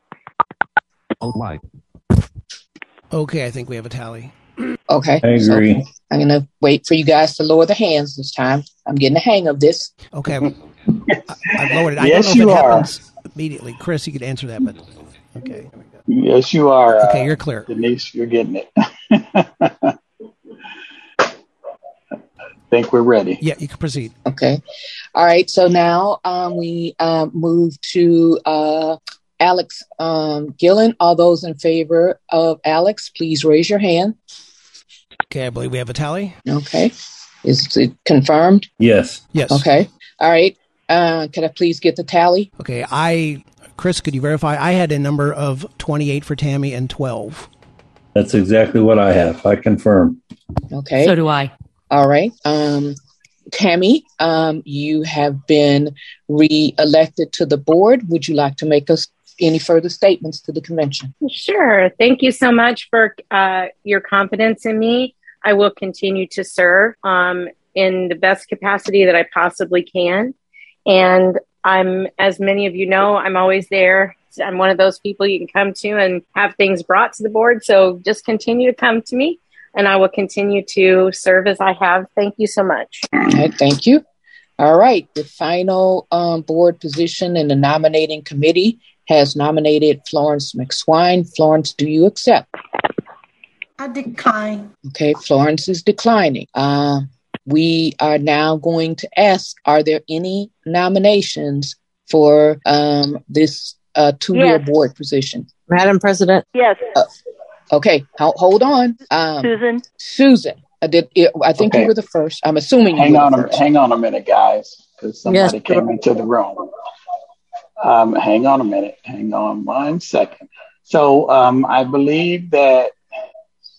Speaker 12: Oh, why?
Speaker 9: Okay, I think we have a tally.
Speaker 5: Okay.
Speaker 13: I agree.
Speaker 5: So I'm going to wait for you guys to lower the hands this time. I'm getting the hang of this.
Speaker 9: Okay. I, I've lowered it. I
Speaker 1: Yes,
Speaker 9: don't know if
Speaker 1: you
Speaker 9: it
Speaker 1: are.
Speaker 9: happens immediately. Chris, you could answer that, but okay.
Speaker 1: Yes, you are. Uh,
Speaker 9: Okay, you're clear.
Speaker 1: Denise, you're getting it. I think we're ready.
Speaker 9: Yeah, you can proceed.
Speaker 5: Okay. All right. So now um, we uh, move to uh, Alex um, Gillen. All those in favor of Alex, please raise your hand.
Speaker 9: Okay, I believe we have a tally.
Speaker 5: Okay. Is it confirmed?
Speaker 13: Yes.
Speaker 9: Yes.
Speaker 5: Okay. All right. Uh, can I please get the tally?
Speaker 9: Okay, I, Chris, could you verify? I had a number of twenty-eight for Tammy and twelve.
Speaker 13: That's exactly what I have. I confirm.
Speaker 5: Okay.
Speaker 6: So do I.
Speaker 5: All right. Um, Tammy, um, you have been re-elected to the board. Would you like to make us any further statements to the convention?
Speaker 4: Sure. Thank you so much for uh, your confidence in me. I will continue to serve um, in the best capacity that I possibly can. And I'm, as many of you know, I'm always there. I'm one of those people you can come to and have things brought to the board. So just continue to come to me, and I will continue to serve as I have. Thank you so much.
Speaker 5: Okay, thank you. All right. The final um, board position in the nominating committee has nominated Florence McSwine. Florence, do you accept?
Speaker 20: I decline.
Speaker 5: Okay, Florence is declining. Uh, we are now going to ask, are there any nominations for um, this uh, two-year
Speaker 2: Yes.
Speaker 5: board position?
Speaker 2: Madam President? Yes.
Speaker 5: Uh, okay, ho- hold on. Um,
Speaker 2: Susan?
Speaker 5: Susan, I, did, I think
Speaker 1: Okay.
Speaker 5: you were the first. I'm assuming you
Speaker 1: Hang
Speaker 5: were
Speaker 1: on,
Speaker 5: the
Speaker 1: a,
Speaker 5: first.
Speaker 1: hang on a minute, guys, because somebody
Speaker 2: Yes.
Speaker 1: came into the room. Um, hang on a minute. Hang on one second. So um, I believe that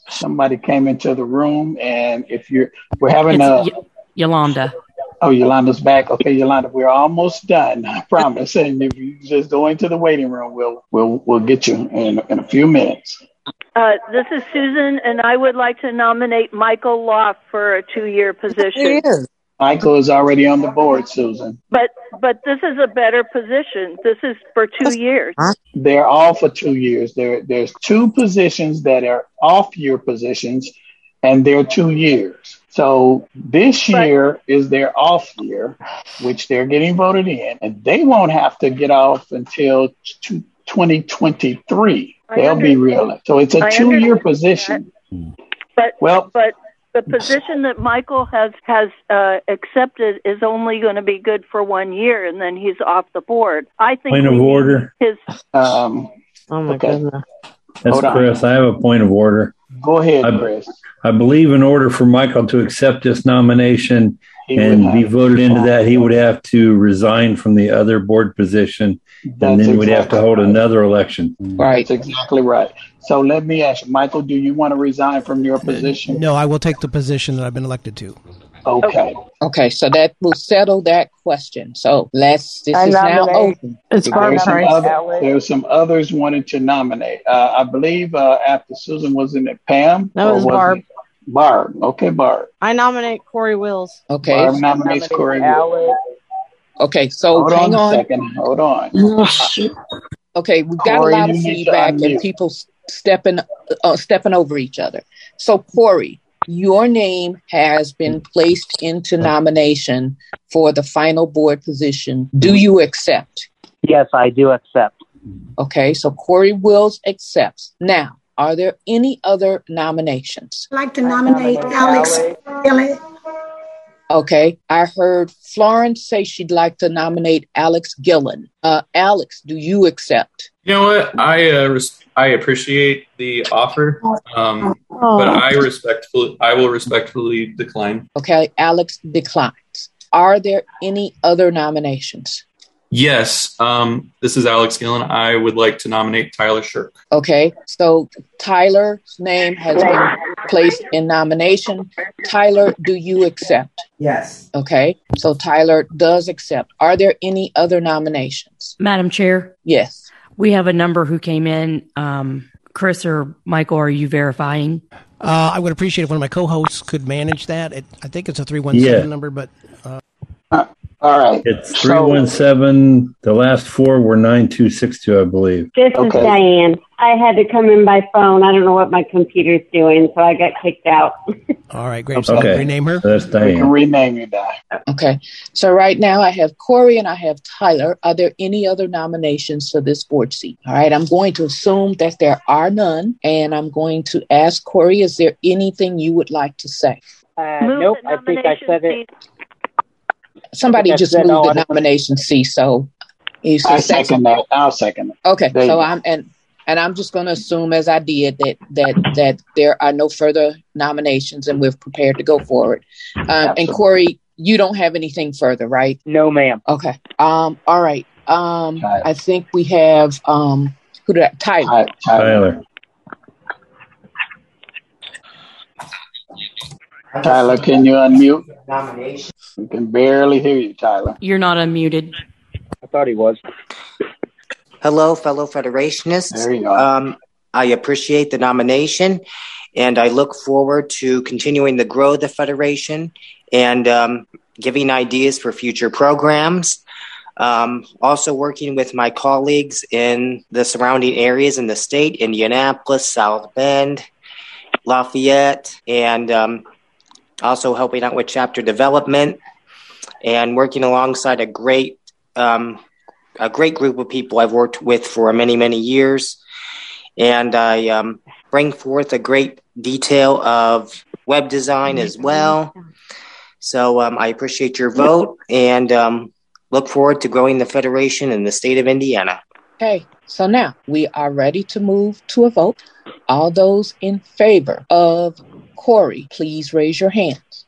Speaker 1: somebody came into the room, and if you're, we're having
Speaker 6: It's
Speaker 1: a.
Speaker 6: y- Yolanda.
Speaker 1: Oh, Yolanda's back. Okay, Yolanda, we're almost done. I promise. And if you just go into the waiting room, we'll we'll we'll get you in in a few minutes.
Speaker 2: Uh, this is Susan, and I would like to nominate Michael Loft for a two-year position.
Speaker 1: Michael is already on the board, Susan.
Speaker 2: But but this is a better position. This is for two years.
Speaker 1: They're all for two years. There there's two positions that are off-year positions, and they're two years. So this year is their off year, which they're getting voted in, and they won't have to get off until twenty twenty-three. They'll be real. So it's a two-year position.
Speaker 2: But
Speaker 1: well,
Speaker 2: but the position that Michael has has uh, accepted is only going to be good for one year, and then he's off the board. I think
Speaker 13: point of order.
Speaker 2: His
Speaker 1: um,
Speaker 2: oh my
Speaker 1: okay.
Speaker 2: goodness.
Speaker 13: That's
Speaker 1: Hold on.
Speaker 13: Chris. I have a point of order.
Speaker 1: Go ahead,
Speaker 13: I,
Speaker 1: Chris.
Speaker 13: I believe in order for Michael to accept this nomination
Speaker 1: He
Speaker 13: and
Speaker 1: would
Speaker 13: be
Speaker 1: have-
Speaker 13: voted into that, he would have to resign from the other board position,
Speaker 1: That's
Speaker 13: and then we'd have to
Speaker 1: exactly
Speaker 13: hold
Speaker 1: right.
Speaker 13: another election.
Speaker 1: Right. That's exactly right. So let me ask you, Michael, do you want to resign from your position?
Speaker 9: No, I will take the position that I've been elected to.
Speaker 1: Okay.
Speaker 5: Okay, so that will settle that question. So let's, this
Speaker 1: I
Speaker 5: is now
Speaker 1: nominate-
Speaker 5: open.
Speaker 1: There's some, other, there's some others wanting to nominate. Uh, I believe uh, after Susan, wasn't it Pam?
Speaker 21: No, it
Speaker 1: Or
Speaker 21: was
Speaker 1: it
Speaker 21: Barb.
Speaker 1: Barb. Okay, Barb.
Speaker 21: I nominate Corey Wills.
Speaker 5: Okay.
Speaker 1: Barb nominates Corey Wills.
Speaker 5: Okay, so
Speaker 1: Hold
Speaker 5: hang
Speaker 1: on
Speaker 5: on.
Speaker 1: a second. Hold on.
Speaker 5: Okay, we've got
Speaker 1: Corey,
Speaker 5: a lot of
Speaker 1: you need to
Speaker 5: feedback and
Speaker 1: unmute.
Speaker 5: people s- stepping uh, stepping over each other. So, Corey, your name has been placed into nomination for the final board position. Do you accept?
Speaker 19: Yes, I do accept.
Speaker 5: Okay, so Corey Wills accepts. Now, are there any other nominations?
Speaker 20: I'd like to nominate Alex Gillen.
Speaker 5: Okay, I heard Florence say she'd like to nominate Alex Gillen. Uh, Alex, do you accept?
Speaker 17: You know what? I uh, res- I appreciate the offer, um, but I respectfully I will respectfully decline.
Speaker 5: Okay, Alex declines. Are there any other nominations?
Speaker 17: Yes, um, this is Alex Gillen. I would like to nominate Tyler Shirk.
Speaker 5: Okay, so Tyler's name has been placed in nomination. Tyler, do you accept?
Speaker 22: Yes.
Speaker 5: Okay, so Tyler does accept. Are there any other nominations?
Speaker 6: Madam Chair?
Speaker 5: Yes.
Speaker 6: We have a number who came in. Um, Chris or Michael, are you verifying?
Speaker 9: Uh, I would appreciate if one of my co-hosts could manage that. It, I think it's a three one seven
Speaker 13: Yeah.
Speaker 9: number, but uh,
Speaker 1: All right.
Speaker 13: It's three one seven. The last four were nine two six two, I believe.
Speaker 23: This is Diane. I had to come in by phone. I don't know what my computer's doing, so I got kicked out.
Speaker 9: all right, great. So
Speaker 13: Okay.
Speaker 9: rename her.
Speaker 13: That's
Speaker 1: We can
Speaker 13: Diane.
Speaker 1: rename you, Di.
Speaker 5: Okay, so right now I have Corey and I have Tyler. Are there any other nominations for this board seat? All right, I'm going to assume that there are none, and I'm going to ask Corey, is there anything you would like to say?
Speaker 19: Uh,
Speaker 2: Move
Speaker 19: nope,
Speaker 2: the
Speaker 19: I think I
Speaker 2: nomination
Speaker 19: said it.
Speaker 2: seat.
Speaker 5: Somebody
Speaker 19: That's
Speaker 5: just
Speaker 19: it,
Speaker 5: moved
Speaker 19: all
Speaker 5: the
Speaker 19: I-
Speaker 5: nomination C, so he's
Speaker 1: I second that. I'll second it.
Speaker 5: Okay,
Speaker 1: There you
Speaker 5: so
Speaker 1: go.
Speaker 5: I'm and and I'm just going to assume, as I did, that that that there are no further nominations, and we're prepared to go forward. Um, and
Speaker 1: Absolutely.
Speaker 5: Corey, you don't have anything further, right?
Speaker 19: No, ma'am.
Speaker 5: Okay. Um. All right. Um.
Speaker 1: Tyler.
Speaker 5: I think we have um. Who did I, Tyler?
Speaker 1: Ty- Tyler.
Speaker 13: Tyler.
Speaker 1: Tyler, can you unmute?
Speaker 22: Nomination.
Speaker 1: We can barely hear you, Tyler.
Speaker 6: You're not unmuted.
Speaker 19: I thought he was.
Speaker 15: Hello, fellow Federationists.
Speaker 1: There you are.
Speaker 15: Um, I appreciate the nomination, and I look forward to continuing to grow the Federation and um, giving ideas for future programs. Um, also working with my colleagues in the surrounding areas in the state, Indianapolis, South Bend, Lafayette, and um, also helping out with chapter development and working alongside a great um, a great group of people I've worked with for many, many years. And I um, bring forth a great detail of web design as well. So um, I appreciate your vote and um, look forward to growing the Federation in the state of Indiana.
Speaker 5: Okay. So now we are ready to move to a vote. All those in favor of Corey, please raise your hands.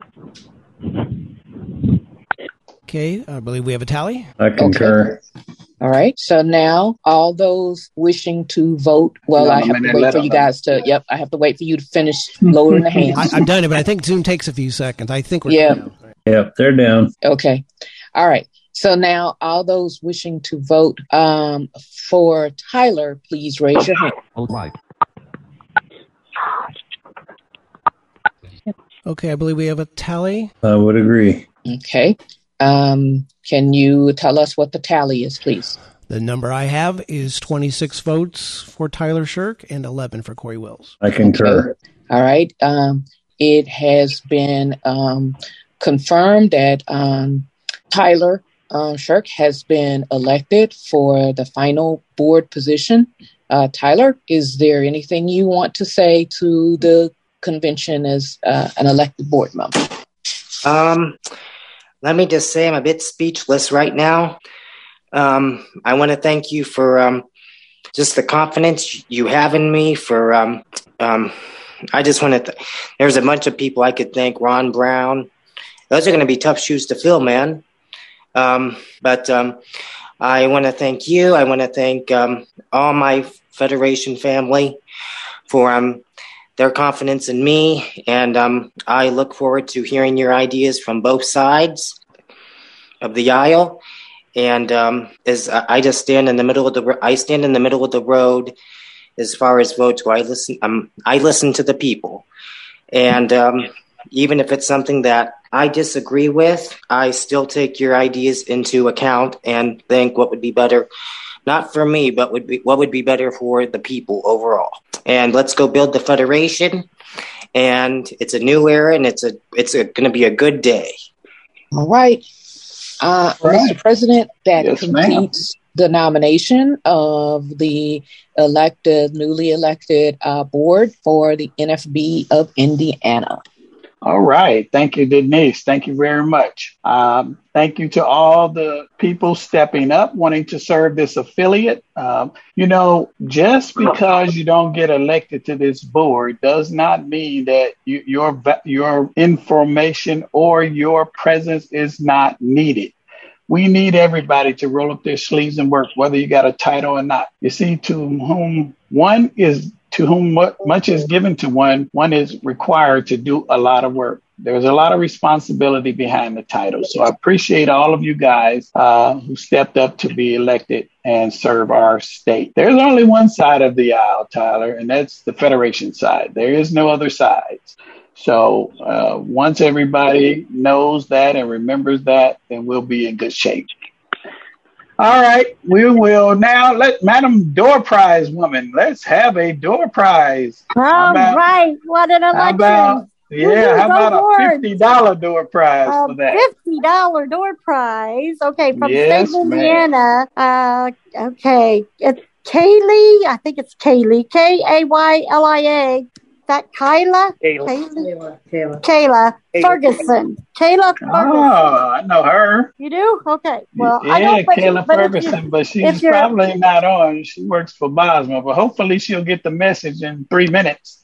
Speaker 9: Okay, I believe we have a tally.
Speaker 13: I concur.
Speaker 5: All right. So now all those wishing to vote, well,
Speaker 1: No,
Speaker 5: I
Speaker 1: no,
Speaker 5: have
Speaker 1: man,
Speaker 5: to
Speaker 1: let
Speaker 5: wait for
Speaker 1: them
Speaker 5: you
Speaker 1: know.
Speaker 5: guys to, yep, I have to wait for you to finish lowering the hands.
Speaker 9: I, I've done it, but I think Zoom takes a few seconds. I think we're
Speaker 5: Yeah.
Speaker 9: good.
Speaker 13: Yep, they're down.
Speaker 5: Okay. All right. So now all those wishing to vote um, for Tyler, please raise your hand.
Speaker 12: Hold live.
Speaker 9: Okay, I believe we have a tally.
Speaker 13: I would agree.
Speaker 5: Okay. Um, can you tell us what the tally is, please?
Speaker 9: The number I have is twenty-six votes for Tyler Shirk and eleven for Corey Wills.
Speaker 13: I concur.
Speaker 5: Okay. All right. Um, it has been um, confirmed that um, Tyler uh, Shirk has been elected for the final board position. Uh, Tyler, is there anything you want to say to the convention as uh, an elected board member?
Speaker 15: Um, let me just say I'm a bit speechless right now. Um, I want to thank you for um, just the confidence you have in me. For um, um, I just want to. Th- There's a bunch of people I could thank. Ron Brown. Those are going to be tough shoes to fill, man. Um, but um, I want to thank you. I want to thank um, all my Federation family for um, their confidence in me, and um, I look forward to hearing your ideas from both sides of the aisle. And um, as I just stand in the middle of the, I stand in the middle of the road as far as votes. Where I listen, um, I listen to the people, and um, even if it's something that I disagree with, I still take your ideas into account and think what would be better, not for me, but would be what would be better for the people overall. And let's go build the Federation. And it's a new era, and it's a it's going to be a good day.
Speaker 5: All right. Uh,
Speaker 15: Right.
Speaker 5: Mister President, that
Speaker 15: Yes,
Speaker 5: completes the nomination of the elected, newly elected uh, board for the N F B of Indiana.
Speaker 1: All right. Thank you, Denise. Thank you very much. Um, thank you to all the people stepping up, wanting to serve this affiliate. Um, you know, just because you don't get elected to this board does not mean that you, your va- your information or your presence is not needed. We need everybody to roll up their sleeves and work, whether you got a title or not. You see, to whom one is to whom much is given to one, one is required to do a lot of work. There's a lot of responsibility behind the title. So I appreciate all of you guys uh, who stepped up to be elected and serve our state. There's only one side of the aisle, Tyler, and that's the Federation side. There is no other sides. So uh, once everybody knows that and remembers that, then we'll be in good shape. All right, we will now let Madam Door Prize woman, let's have a door prize.
Speaker 20: All
Speaker 1: about,
Speaker 20: right, what an election.
Speaker 1: How about, yeah,
Speaker 20: Woo-hoo,
Speaker 1: how about
Speaker 20: go
Speaker 1: a fifty dollars door prize
Speaker 20: A
Speaker 1: for that?
Speaker 20: fifty dollars door prize. Okay, from
Speaker 1: Yes,
Speaker 20: state of
Speaker 1: ma'am.
Speaker 20: Indiana. Uh, okay, it's Kaylee. I think it's Kaylee. K A Y L I A. Is that Kyla?
Speaker 10: Kayla.
Speaker 20: Kayla. Kayla. Kayla Ferguson. Kayla Ferguson.
Speaker 1: Oh, I know her.
Speaker 20: You do? Okay. Well,
Speaker 1: Yeah,
Speaker 20: I don't. But,
Speaker 1: Kayla
Speaker 20: but if
Speaker 1: Ferguson,
Speaker 20: you-
Speaker 1: but
Speaker 20: if
Speaker 1: she's
Speaker 20: you're-
Speaker 1: probably not on. She works for Bosma, but hopefully she'll get the message in three minutes.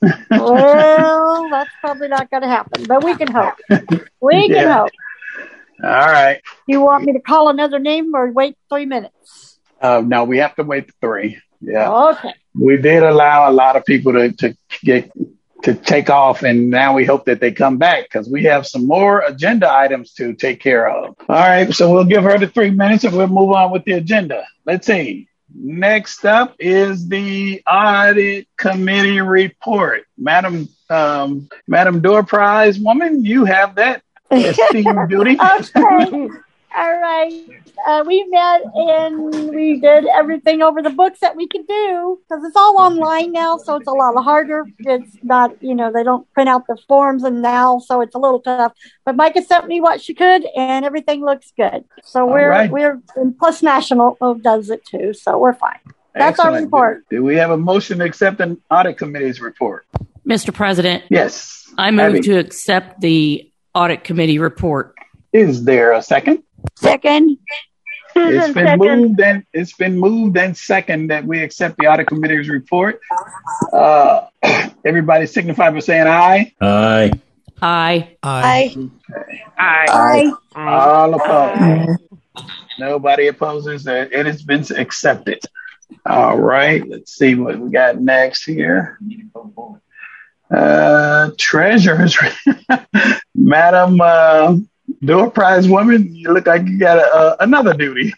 Speaker 20: Well, that's probably not going to happen, but we can hope. We can
Speaker 1: Yeah.
Speaker 20: hope.
Speaker 1: All right.
Speaker 20: You want me to call another name or wait three minutes?
Speaker 1: Uh, no, we have to wait for three. Yeah.
Speaker 20: Okay.
Speaker 1: We did allow a lot of people to, to get to take off, and now we hope that they come back because we have some more agenda items to take care of. All right, so we'll give her the three minutes and we'll move on with the agenda. Let's see. Next up is the audit committee report. Madam um, Madam Door Prize woman, you have that esteemed duty.
Speaker 20: Okay. All right. Uh, we met and we did everything over the books that we could do because it's all online now, so it's a lot harder. It's not, you know, they don't print out the forms and now, so it's a little tough. But Micah sent me what she could, and everything looks good. So we're
Speaker 1: right.
Speaker 20: we're and Plus National does it too, so we're fine. That's our
Speaker 1: Excellent.
Speaker 20: report.
Speaker 1: Do we have a motion to accept an audit committee's report?
Speaker 6: Mister President.
Speaker 1: Yes.
Speaker 6: I move
Speaker 1: Abby.
Speaker 6: to accept the audit committee report.
Speaker 1: Is there a second?
Speaker 20: Second.
Speaker 1: It's been
Speaker 20: Second.
Speaker 1: moved and it's been moved and second that we accept the audit committee's report. Uh, everybody signify by saying aye.
Speaker 13: Aye.
Speaker 6: Aye.
Speaker 20: Aye.
Speaker 10: Aye.
Speaker 20: Aye.
Speaker 1: All opposed. Nobody opposes it. It has been accepted. All right. Let's see what we got next here. Uh, treasurers, Madam uh, Door Prize Woman, you look like you got a, uh, another duty.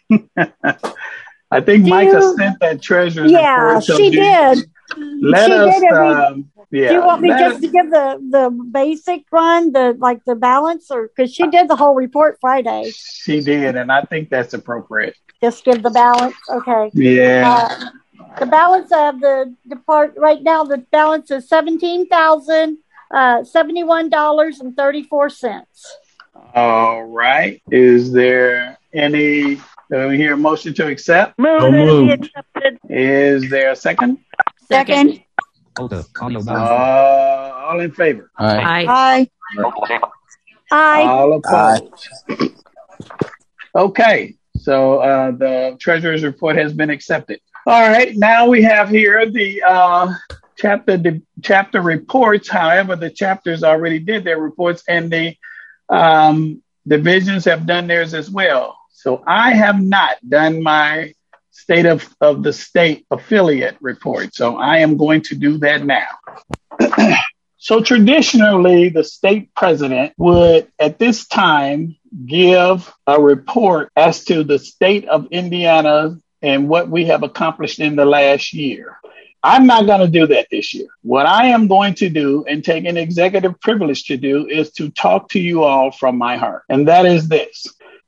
Speaker 1: I think
Speaker 20: Do
Speaker 1: Micah
Speaker 20: you-
Speaker 1: sent that treasurer's
Speaker 20: Yeah,
Speaker 1: report. so
Speaker 20: she
Speaker 1: you-
Speaker 20: did.
Speaker 1: Let
Speaker 20: she
Speaker 1: us.
Speaker 20: did every-
Speaker 1: Um, yeah.
Speaker 20: Do you want me
Speaker 1: let
Speaker 20: just
Speaker 1: us-
Speaker 20: to give the, the basic one, the like the balance, or because she did the whole report Friday?
Speaker 1: She did, and I think that's appropriate.
Speaker 20: Just give the balance, okay?
Speaker 1: Yeah.
Speaker 20: Uh, the balance of the depart right now, the balance is seventeen thousand uh, seventy-one dollars and thirty-four cents.
Speaker 1: All right. Is there any? Do we hear a motion to accept?
Speaker 2: Move
Speaker 13: So
Speaker 2: that it be
Speaker 13: moved.
Speaker 2: accepted.
Speaker 1: Is there a second?
Speaker 20: Second.
Speaker 12: Olga, audio
Speaker 1: Uh,
Speaker 12: now.
Speaker 1: all in favor?
Speaker 8: Aye.
Speaker 20: Aye. Aye.
Speaker 1: All opposed? Okay, so uh, the treasurer's report has been accepted. All right, now we have here the uh, chapter the chapter reports. However, the chapters already did their reports, and the um, divisions have done theirs as well. So I have not done my state of, of the state affiliate report. So I am going to do that now. So traditionally, the state president would, at this time, give a report as to the state of Indiana and what we have accomplished in the last year. I'm not going to do that this year. What I am going to do and take an executive privilege to do is to talk to you all from my heart. And that is this.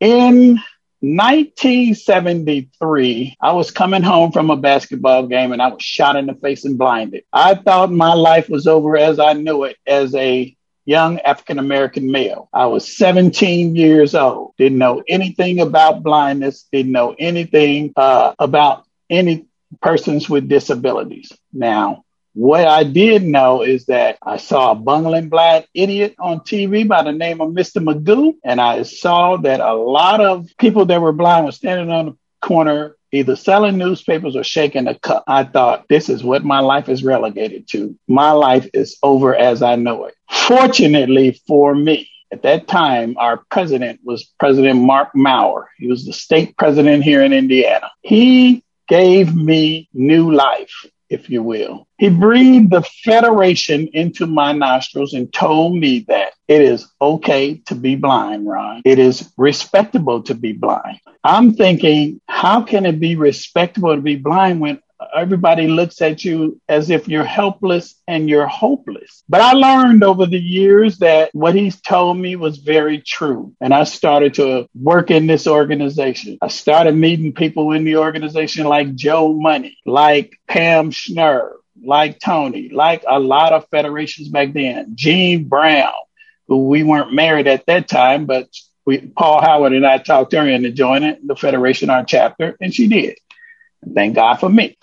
Speaker 1: In nineteen seventy-three, I was coming home from a basketball game and I was shot in the face and blinded. I thought my life was over as I knew it as a young African-American male. I was seventeen years old, didn't know anything about blindness, didn't know anything uh, about any persons with disabilities. Now, what I did know is that I saw a bungling black idiot on T V by the name of Mister Magoo, and I saw that a lot of people that were blind were standing on the corner either selling newspapers or shaking a cup. I thought, this is what my life is relegated to. My life is over as I know it. Fortunately for me, at that time, our president was President Mark Maurer. He was the state president here in Indiana. He gave me new life, if you will. He breathed the Federation into my nostrils and told me that it is okay to be blind, Ron. It is respectable to be blind. I'm thinking, how can it be respectable to be blind when everybody looks at you as if you're helpless and you're hopeless? But I learned over the years that what he's told me was very true. And I started to work in this organization. I started meeting people in the organization like Joe Money, like Pam Schnurr, like Tony, like a lot of federations back then. Jean Brown, who we weren't married at that time, but we, Paul Howard and I talked her into joining the Federation, our chapter, and she did. Thank God for me.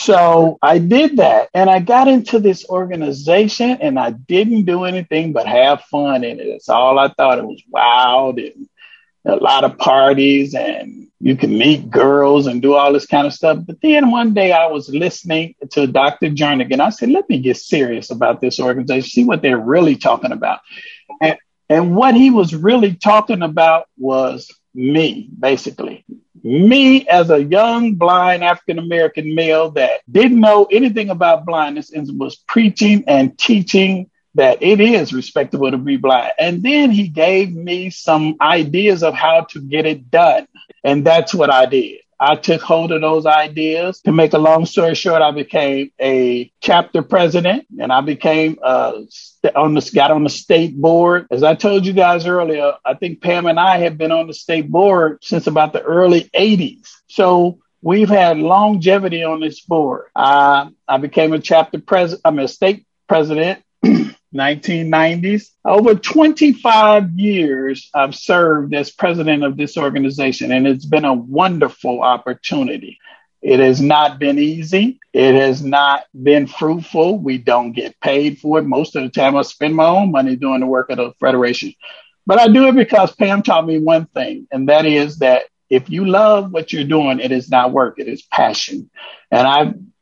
Speaker 1: So I did that and I got into this organization and I didn't do anything but have fun in it. That's all I thought. It was wild and a lot of parties and you can meet girls and do all this kind of stuff. But then one day I was listening to Doctor Jernigan. I said, let me get serious about this organization, see what they're really talking about. And, and what he was really talking about was me, basically. Me as a young, blind African-American male that didn't know anything about blindness and was preaching and teaching that it is respectable to be blind. And then he gave me some ideas of how to get it done. And that's what I did. I took hold of those ideas. To make a long story short, I became a chapter president and I became uh, on the, got on the state board. As I told you guys earlier, I think Pam and I have been on the state board since about the early eighties. So we've had longevity on this board. Uh, I became a chapter president, I'm a state president, nineteen nineties. Over twenty-five years, I've served as president of this organization, and it's been a wonderful opportunity. It has not been easy. It has not been fruitful. We don't get paid for it. Most of the time, I spend my own money doing the work of the Federation. But I do it because Pam taught me one thing, and that is that if you love what you're doing, it is not work, it is passion. And I've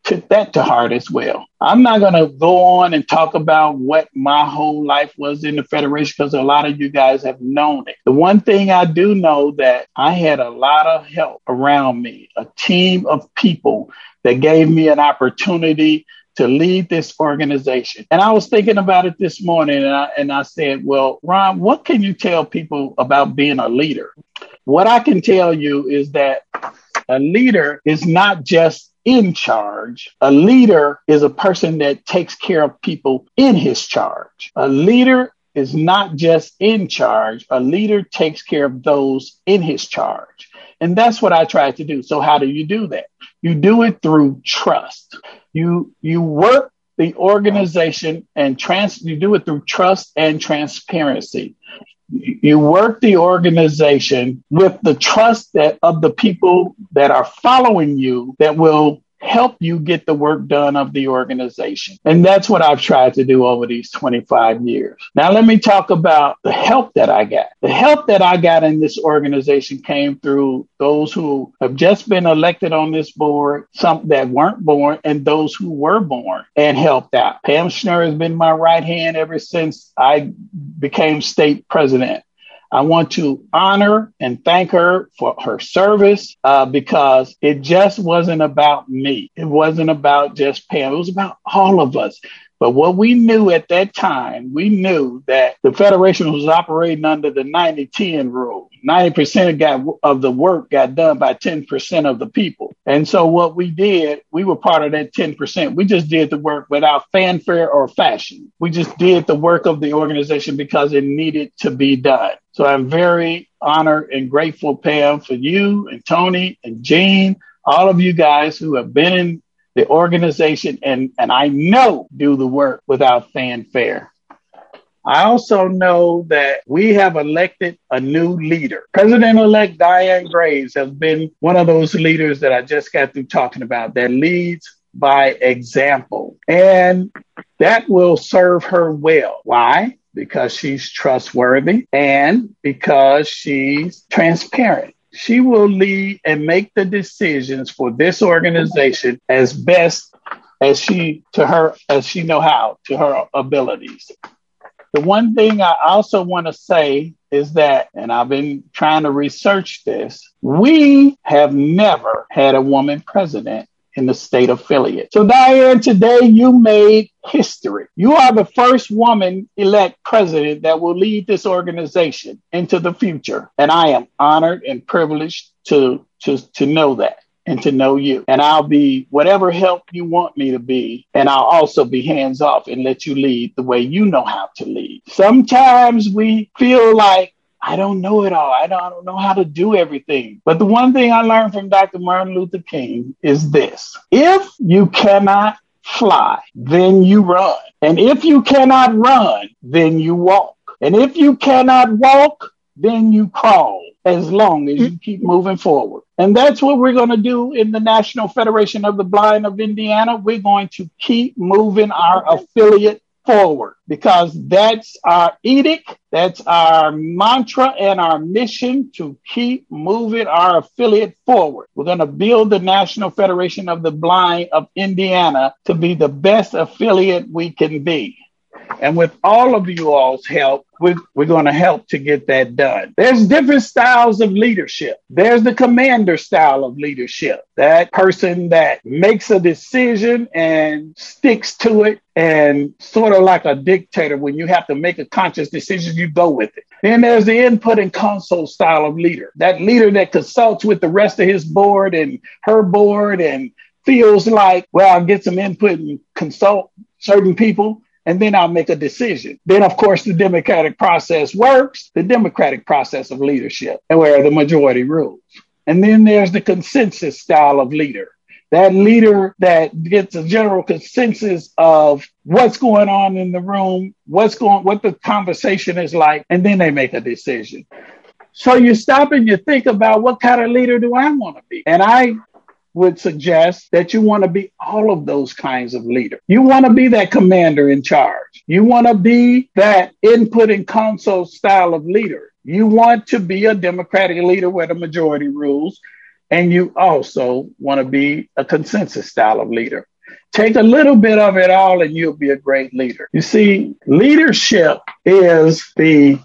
Speaker 1: took that to heart as well. I'm not going to go on and talk about what my whole life was in the Federation because a lot of you guys have known it. The one thing I do know that I had a lot of help around me, a team of people that gave me an opportunity to lead this organization. And I was thinking about it this morning and I, and I said, well, Ron, what can you tell people about being a leader? What I can tell you is that a leader is not just in charge. A leader is a person that takes care of people in his charge. A leader is not just in charge. A leader takes care of those in his charge. And that's what I try to do. So how do you do that? You do it through trust. You you work the organization and trans. You do it through trust and transparency. You work the organization with the trust that of the people that are following you that will help you get the work done of the organization. And that's what I've tried to do over these twenty-five years. Now, let me talk about the help that I got. The help that I got in this organization came through those who have just been elected on this board, some that weren't born, and those who were born and helped out. Pam Schnur has been my right hand ever since I became state president. I want to honor and thank her for her service uh, because it just wasn't about me. It wasn't about just Pam. It was about all of us. But what we knew at that time, we knew that the Federation was operating under the ninety ten rule. ninety percent got, of the work got done by ten percent of the people. And so what we did, we were part of that ten percent. We just did the work without fanfare or fashion. We just did the work of the organization because it needed to be done. So I'm very honored and grateful, Pam, for you and Tony and Jean, all of you guys who have been in the organization and, and I know do the work without fanfare. I also know that we have elected a new leader. President-elect Diane Graves has been one of those leaders that I just got through talking about that leads by example. And that will serve her well. Why? Because she's trustworthy and because she's transparent. She will lead and make the decisions for this organization as best as she to her as she know how to her abilities. The one thing I also want to say is that, and I've been trying to research this, we have never had a woman president in the state affiliate. So Diane, today you made history. You are the first woman elect president that will lead this organization into the future. And I am honored and privileged to, to, to know that and to know you. And I'll be whatever help you want me to be. And I'll also be hands off and let you lead the way you know how to lead. Sometimes we feel like, I don't know it all. I don't, I don't know how to do everything. But the one thing I learned from Doctor Martin Luther King is this. If you cannot fly, then you run. And if you cannot run, then you walk. And if you cannot walk, then you crawl as long as you keep moving forward. And that's what we're going to do in the National Federation of the Blind of Indiana. We're going to keep moving our affiliate forward because that's our edict, that's our mantra and our mission to keep moving our affiliate forward. We're going to build the National Federation of the Blind of Indiana to be the best affiliate we can be. And with all of you all's help, we're, we're going to help to get that done. There's different styles of leadership. There's the commander style of leadership. That person that makes a decision and sticks to it and sort of like a dictator. When you have to make a conscious decision, you go with it. Then there's the input and consult style of leader. That leader that consults with the rest of his board and her board and feels like, well, I'll get some input and consult certain people. And then I'll make a decision. Then, of course, the democratic process works, the democratic process of leadership, and where the majority rules. And then there's the consensus style of leader. That leader that gets a general consensus of what's going on in the room, what's going, what the conversation is like, and then they make a decision. So you stop and you think about what kind of leader do I want to be? And I would suggest that you want to be all of those kinds of leaders. You want to be that commander in charge. You want to be that input and consult style of leader. You want to be a democratic leader where the majority rules. And you also want to be a consensus style of leader. Take a little bit of it all and you'll be a great leader. You see, leadership is the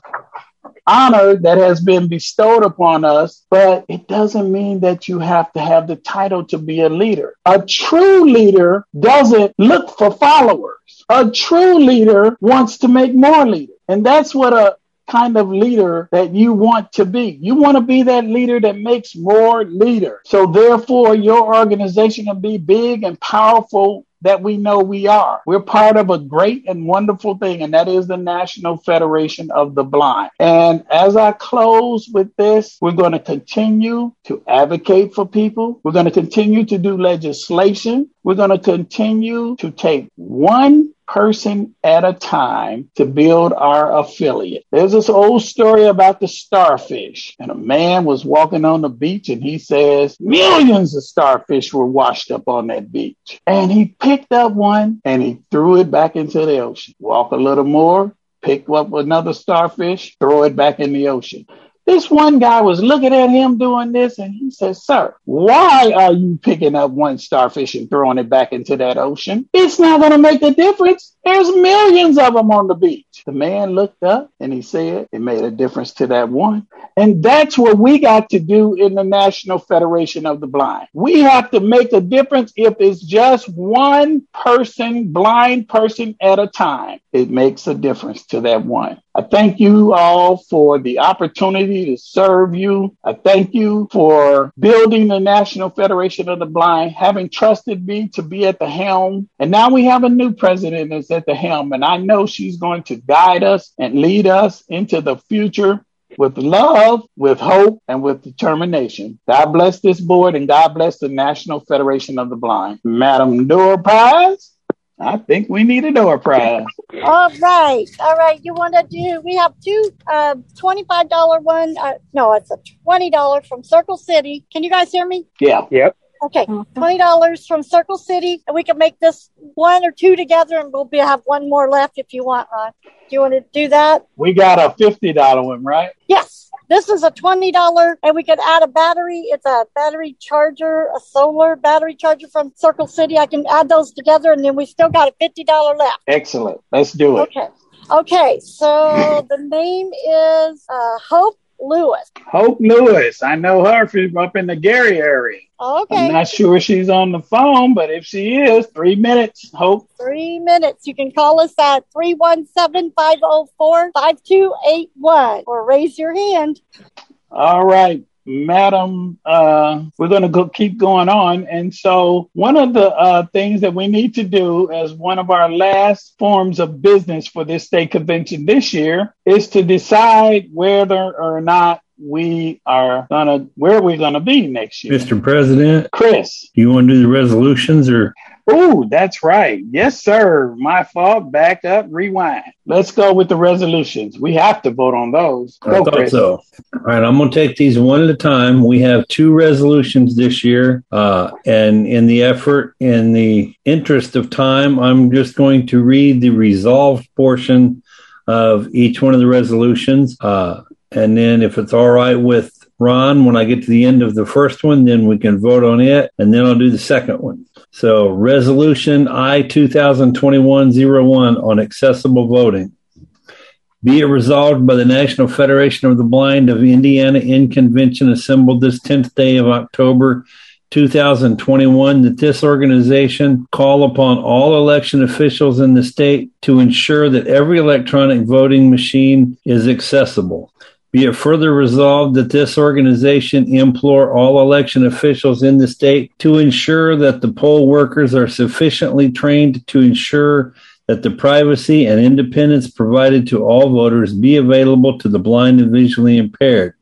Speaker 1: honor that has been bestowed upon us, but it doesn't mean that you have to have the title to be a leader. A true leader doesn't look for followers. A true leader wants to make more leaders. And that's what a kind of leader that you want to be. You want to be that leader that makes more leaders. So therefore, your organization can be big and powerful that we know we are. We're part of a great and wonderful thing, and that is the National Federation of the Blind. And as I close with this, we're going to continue to advocate for people. We're going to continue to do legislation. We're going to continue to take one person at a time to build our affiliate. There's this old story about the starfish, and a man was walking on the beach and he says millions of starfish were washed up on that beach. And he picked up one and he threw it back into the ocean. Walk a little more, pick up another starfish, throw it back in the ocean. This one guy was looking at him doing this and he said, "Sir, why are you picking up one starfish and throwing it back into that ocean? It's not going to make a difference. There's millions of them on the beach." The man looked up and he said, "It made a difference to that one." And that's what we got to do in the National Federation of the Blind. We have to make a difference. If it's just one person, blind person at a time, it makes a difference to that one. I thank you all for the opportunity to serve you. I thank you for building the National Federation of the Blind, having trusted me to be at the helm. And now we have a new president that's at the helm, and I know she's going to guide us and lead us into the future with love, with hope, and with determination. God bless this board, and God bless the National Federation of the Blind. Madam Door Prize, I think we need a door prize.
Speaker 20: All right. All right. You want to do, we have two uh, twenty-five dollars one. Uh, no, it's a twenty dollars from Circle City. Can you guys hear me?
Speaker 1: Yeah.
Speaker 11: Yep.
Speaker 20: Okay. twenty dollars from Circle City. And we can make this one or two together and we'll be, have one more left if you want, Ron. Do you want to do that?
Speaker 1: We got a fifty dollars one, right?
Speaker 20: Yes. This is a twenty dollars, and we could add a battery. It's a battery charger, a solar battery charger from Circle City. I can add those together, and then we still got a fifty dollars left.
Speaker 1: Excellent. Let's do it.
Speaker 20: Okay. Okay. So the name is uh, Hope Lewis.
Speaker 1: Hope Lewis. I know her from up in the Gary area.
Speaker 20: Okay.
Speaker 1: I'm not sure she's on the phone, but if she is, three minutes, Hope.
Speaker 20: Three minutes. You can call us at three one seven, five oh four, five two eight one or raise your hand.
Speaker 1: All right, Madam, uh, we're going to go keep going on. And so one of the uh, things that we need to do as one of our last forms of business for this state convention this year is to decide whether or not we are gonna where we're gonna be next year.
Speaker 13: Mister President,
Speaker 1: Chris,
Speaker 13: you want to do the resolutions or?
Speaker 1: Oh, that's right. Yes, sir. My fault. Back up. Rewind. Let's go with the resolutions. We have to vote on those. Go,
Speaker 13: I thought
Speaker 1: Chris.
Speaker 13: so. All right, I'm going to take these one at a time. We have two resolutions this year, uh, and in the effort, in the interest of time, I'm just going to read the resolved portion of each one of the resolutions. Uh, and then if it's all right with Ron, when I get to the end of the first one, then we can vote on it, and then I'll do the second one. So Resolution I two thousand twenty-one oh one on accessible voting. Be it resolved by the National Federation of the Blind of Indiana in convention assembled this tenth day of October two thousand twenty-one that this organization call upon all election officials in the state to ensure that every electronic voting machine is accessible. Be it further resolved that this organization implore all election officials in the state to ensure that the poll workers are sufficiently trained to ensure that the privacy and independence provided to all voters be available to the blind and visually impaired.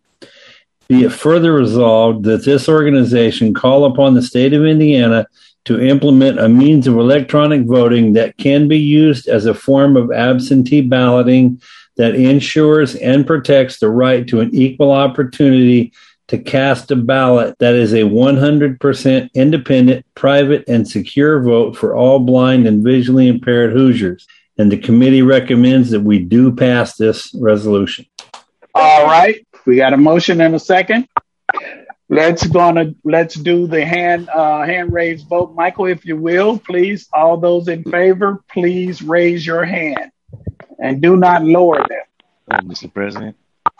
Speaker 13: Be it further resolved that this organization call upon the state of Indiana to implement a means of electronic voting that can be used as a form of absentee balloting that ensures and protects the right to an equal opportunity to cast a ballot that is a one hundred percent independent, private, and secure vote for all blind and visually impaired Hoosiers. And the committee recommends that we do pass this resolution.
Speaker 1: All right. We got a motion and a second. let's gonna let's do the hand uh, hand raised vote. Michael, if you will, please. All those in favor, please raise your hand, and do not lower them.
Speaker 3: Mister President.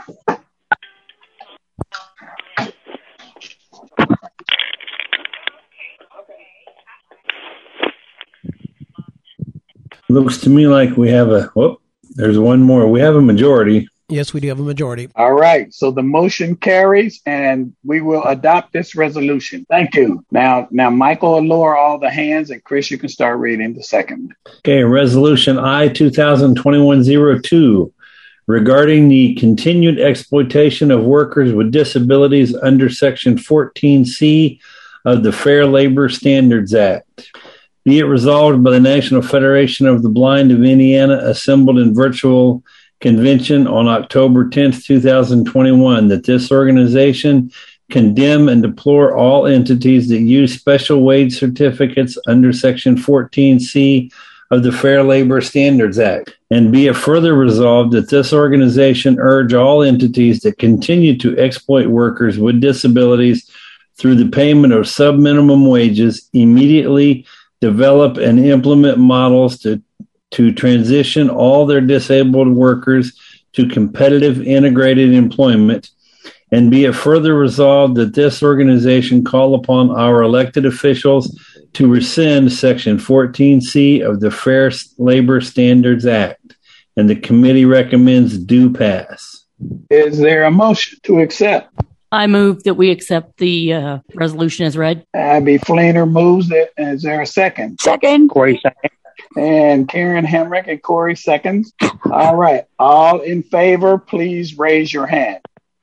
Speaker 13: Looks to me like we have a, whoop, there's one more. We have a majority.
Speaker 9: Yes, we do have a majority.
Speaker 1: All right. So the motion carries and we will adopt this resolution. Thank you. Now, now, Michael will lower all the hands, and Chris, you can start reading the second.
Speaker 13: Okay. Resolution I two thousand twenty-one oh two regarding the continued exploitation of workers with disabilities under Section fourteen C of the Fair Labor Standards Act. Be it resolved by the National Federation of the Blind of Indiana, assembled in virtual convention on October tenth, twenty twenty-one, that this organization condemn and deplore all entities that use special wage certificates under Section fourteen C of the Fair Labor Standards Act. And be it further resolved that this organization urge all entities that continue to exploit workers with disabilities through the payment of sub-minimum wages immediately develop and implement models to, to transition all their disabled workers to competitive integrated employment. And be it further resolved that this organization call upon our elected officials to rescind Section fourteen C of the Fair Labor Standards Act. And the committee recommends do pass.
Speaker 1: Is there a motion to accept?
Speaker 6: I move that we accept the uh, resolution as read.
Speaker 1: Abby Fleener moves it. Is there a second?
Speaker 20: Second.
Speaker 19: Corey second.
Speaker 1: And Karen Henrik and Corey seconds. All right. All in favor, please raise your hand.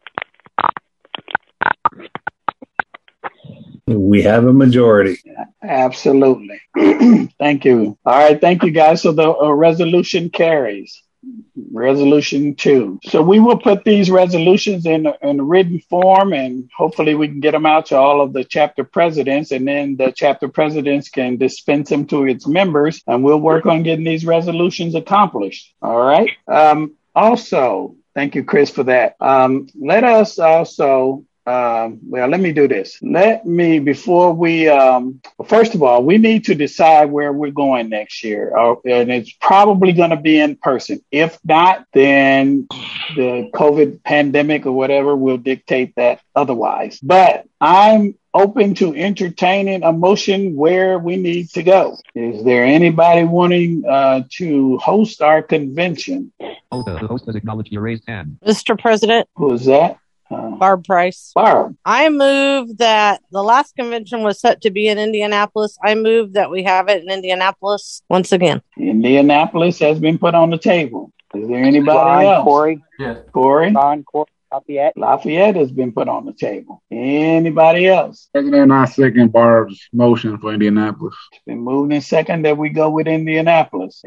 Speaker 13: We have a majority.
Speaker 1: Absolutely. Thank you. All right. Thank you, guys. So the uh, resolution carries. Resolution two. So we will put these resolutions in, in written form, and hopefully we can get them out to all of the chapter presidents, and then the chapter presidents can dispense them to its members, and we'll work on getting these resolutions accomplished. All right. Um, also, thank you, Chris, for that. Um, let us also Um, well, let me do this. Let me, before we, um, first of all, we need to decide where we're going next year. Uh, and it's probably going to be in person. If not, then the COVID pandemic or whatever will dictate that otherwise. But I'm open to entertaining a motion where we need to go. Is there anybody wanting uh, to host our convention?
Speaker 12: Oh, the host has acknowledged your raised hand.
Speaker 21: Mister President.
Speaker 1: Who is that? Uh,
Speaker 21: Barb Price.
Speaker 1: Barb.
Speaker 21: I move that the last convention was set to be in Indianapolis. I move that we have it in Indianapolis once again.
Speaker 1: Indianapolis has been put on the table. Is there anybody
Speaker 19: Ron,
Speaker 1: else?
Speaker 19: Corey.
Speaker 1: Yes. Corey.
Speaker 19: Ron, Corey. Lafayette.
Speaker 1: Lafayette has been put on the table. Anybody else?
Speaker 16: President, I second Barb's motion for Indianapolis.
Speaker 1: It's been moved in second that we go with Indianapolis.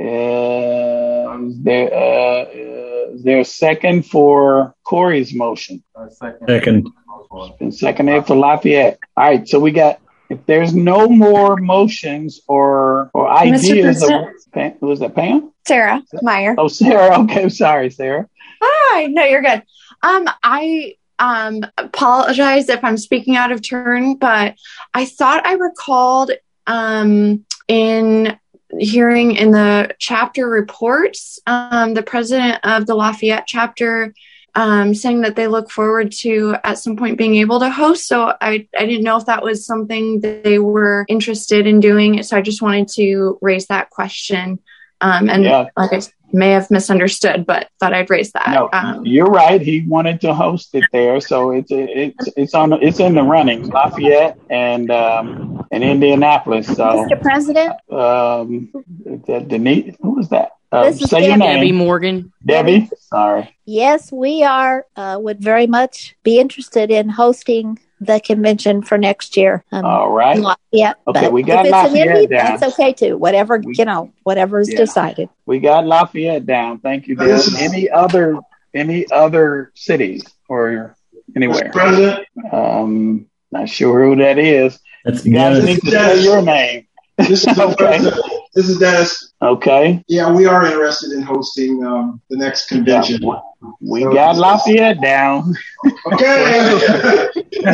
Speaker 1: Uh, is there, uh, uh, is there a second for Corey's motion?
Speaker 8: Uh, second.
Speaker 13: Second.
Speaker 1: It's been seconded for Lafayette. All right, so we got, if there's no more motions or, or ideas, of, Pam, who was that, Pam?
Speaker 18: Sarah Meyer.
Speaker 1: Oh, Sarah. Okay, sorry, Sarah.
Speaker 18: Hi. No, you're good. Um, I um apologize if I'm speaking out of turn, but I thought I recalled um in hearing in the chapter reports, um, the president of the Lafayette chapter um, saying that they look forward to at some point being able to host. So I, I didn't know if that was something that they were interested in doing. So I just wanted to raise that question. Um, and yeah. like I may have misunderstood, but thought I'd raise that.
Speaker 1: No,
Speaker 18: um,
Speaker 1: you're right. He wanted to host it there, so it's it's it's on it's in the running. Lafayette and um, and Indianapolis. So,
Speaker 20: Mister President,
Speaker 1: um, Denise, who was that? Uh,
Speaker 20: This is
Speaker 1: say your
Speaker 20: Debbie.
Speaker 1: name,
Speaker 6: Debbie Morgan.
Speaker 1: Debbie. Sorry.
Speaker 20: yes, we are uh, would very much be interested in hosting the convention for next year. Um,
Speaker 1: All right.
Speaker 20: in Lafayette.
Speaker 1: Okay,
Speaker 20: But
Speaker 1: we got
Speaker 20: if it's an
Speaker 1: Lafayette
Speaker 20: Indy,
Speaker 1: down.
Speaker 20: that's okay too. Whatever you know, whatever is
Speaker 1: Yeah.
Speaker 20: decided.
Speaker 1: We got Lafayette down. Thank you, Deb. Any other any other cities or anywhere?
Speaker 3: President.
Speaker 1: Um, not sure who that is.
Speaker 13: That's
Speaker 1: You guys
Speaker 13: Dennis.
Speaker 1: need to say your name.
Speaker 3: This is the
Speaker 1: Okay.
Speaker 3: president. This is Dennis.
Speaker 1: Okay.
Speaker 3: Yeah, we are interested in hosting um, the next convention.
Speaker 1: Yeah, we so, got Lafayette down.
Speaker 3: Okay.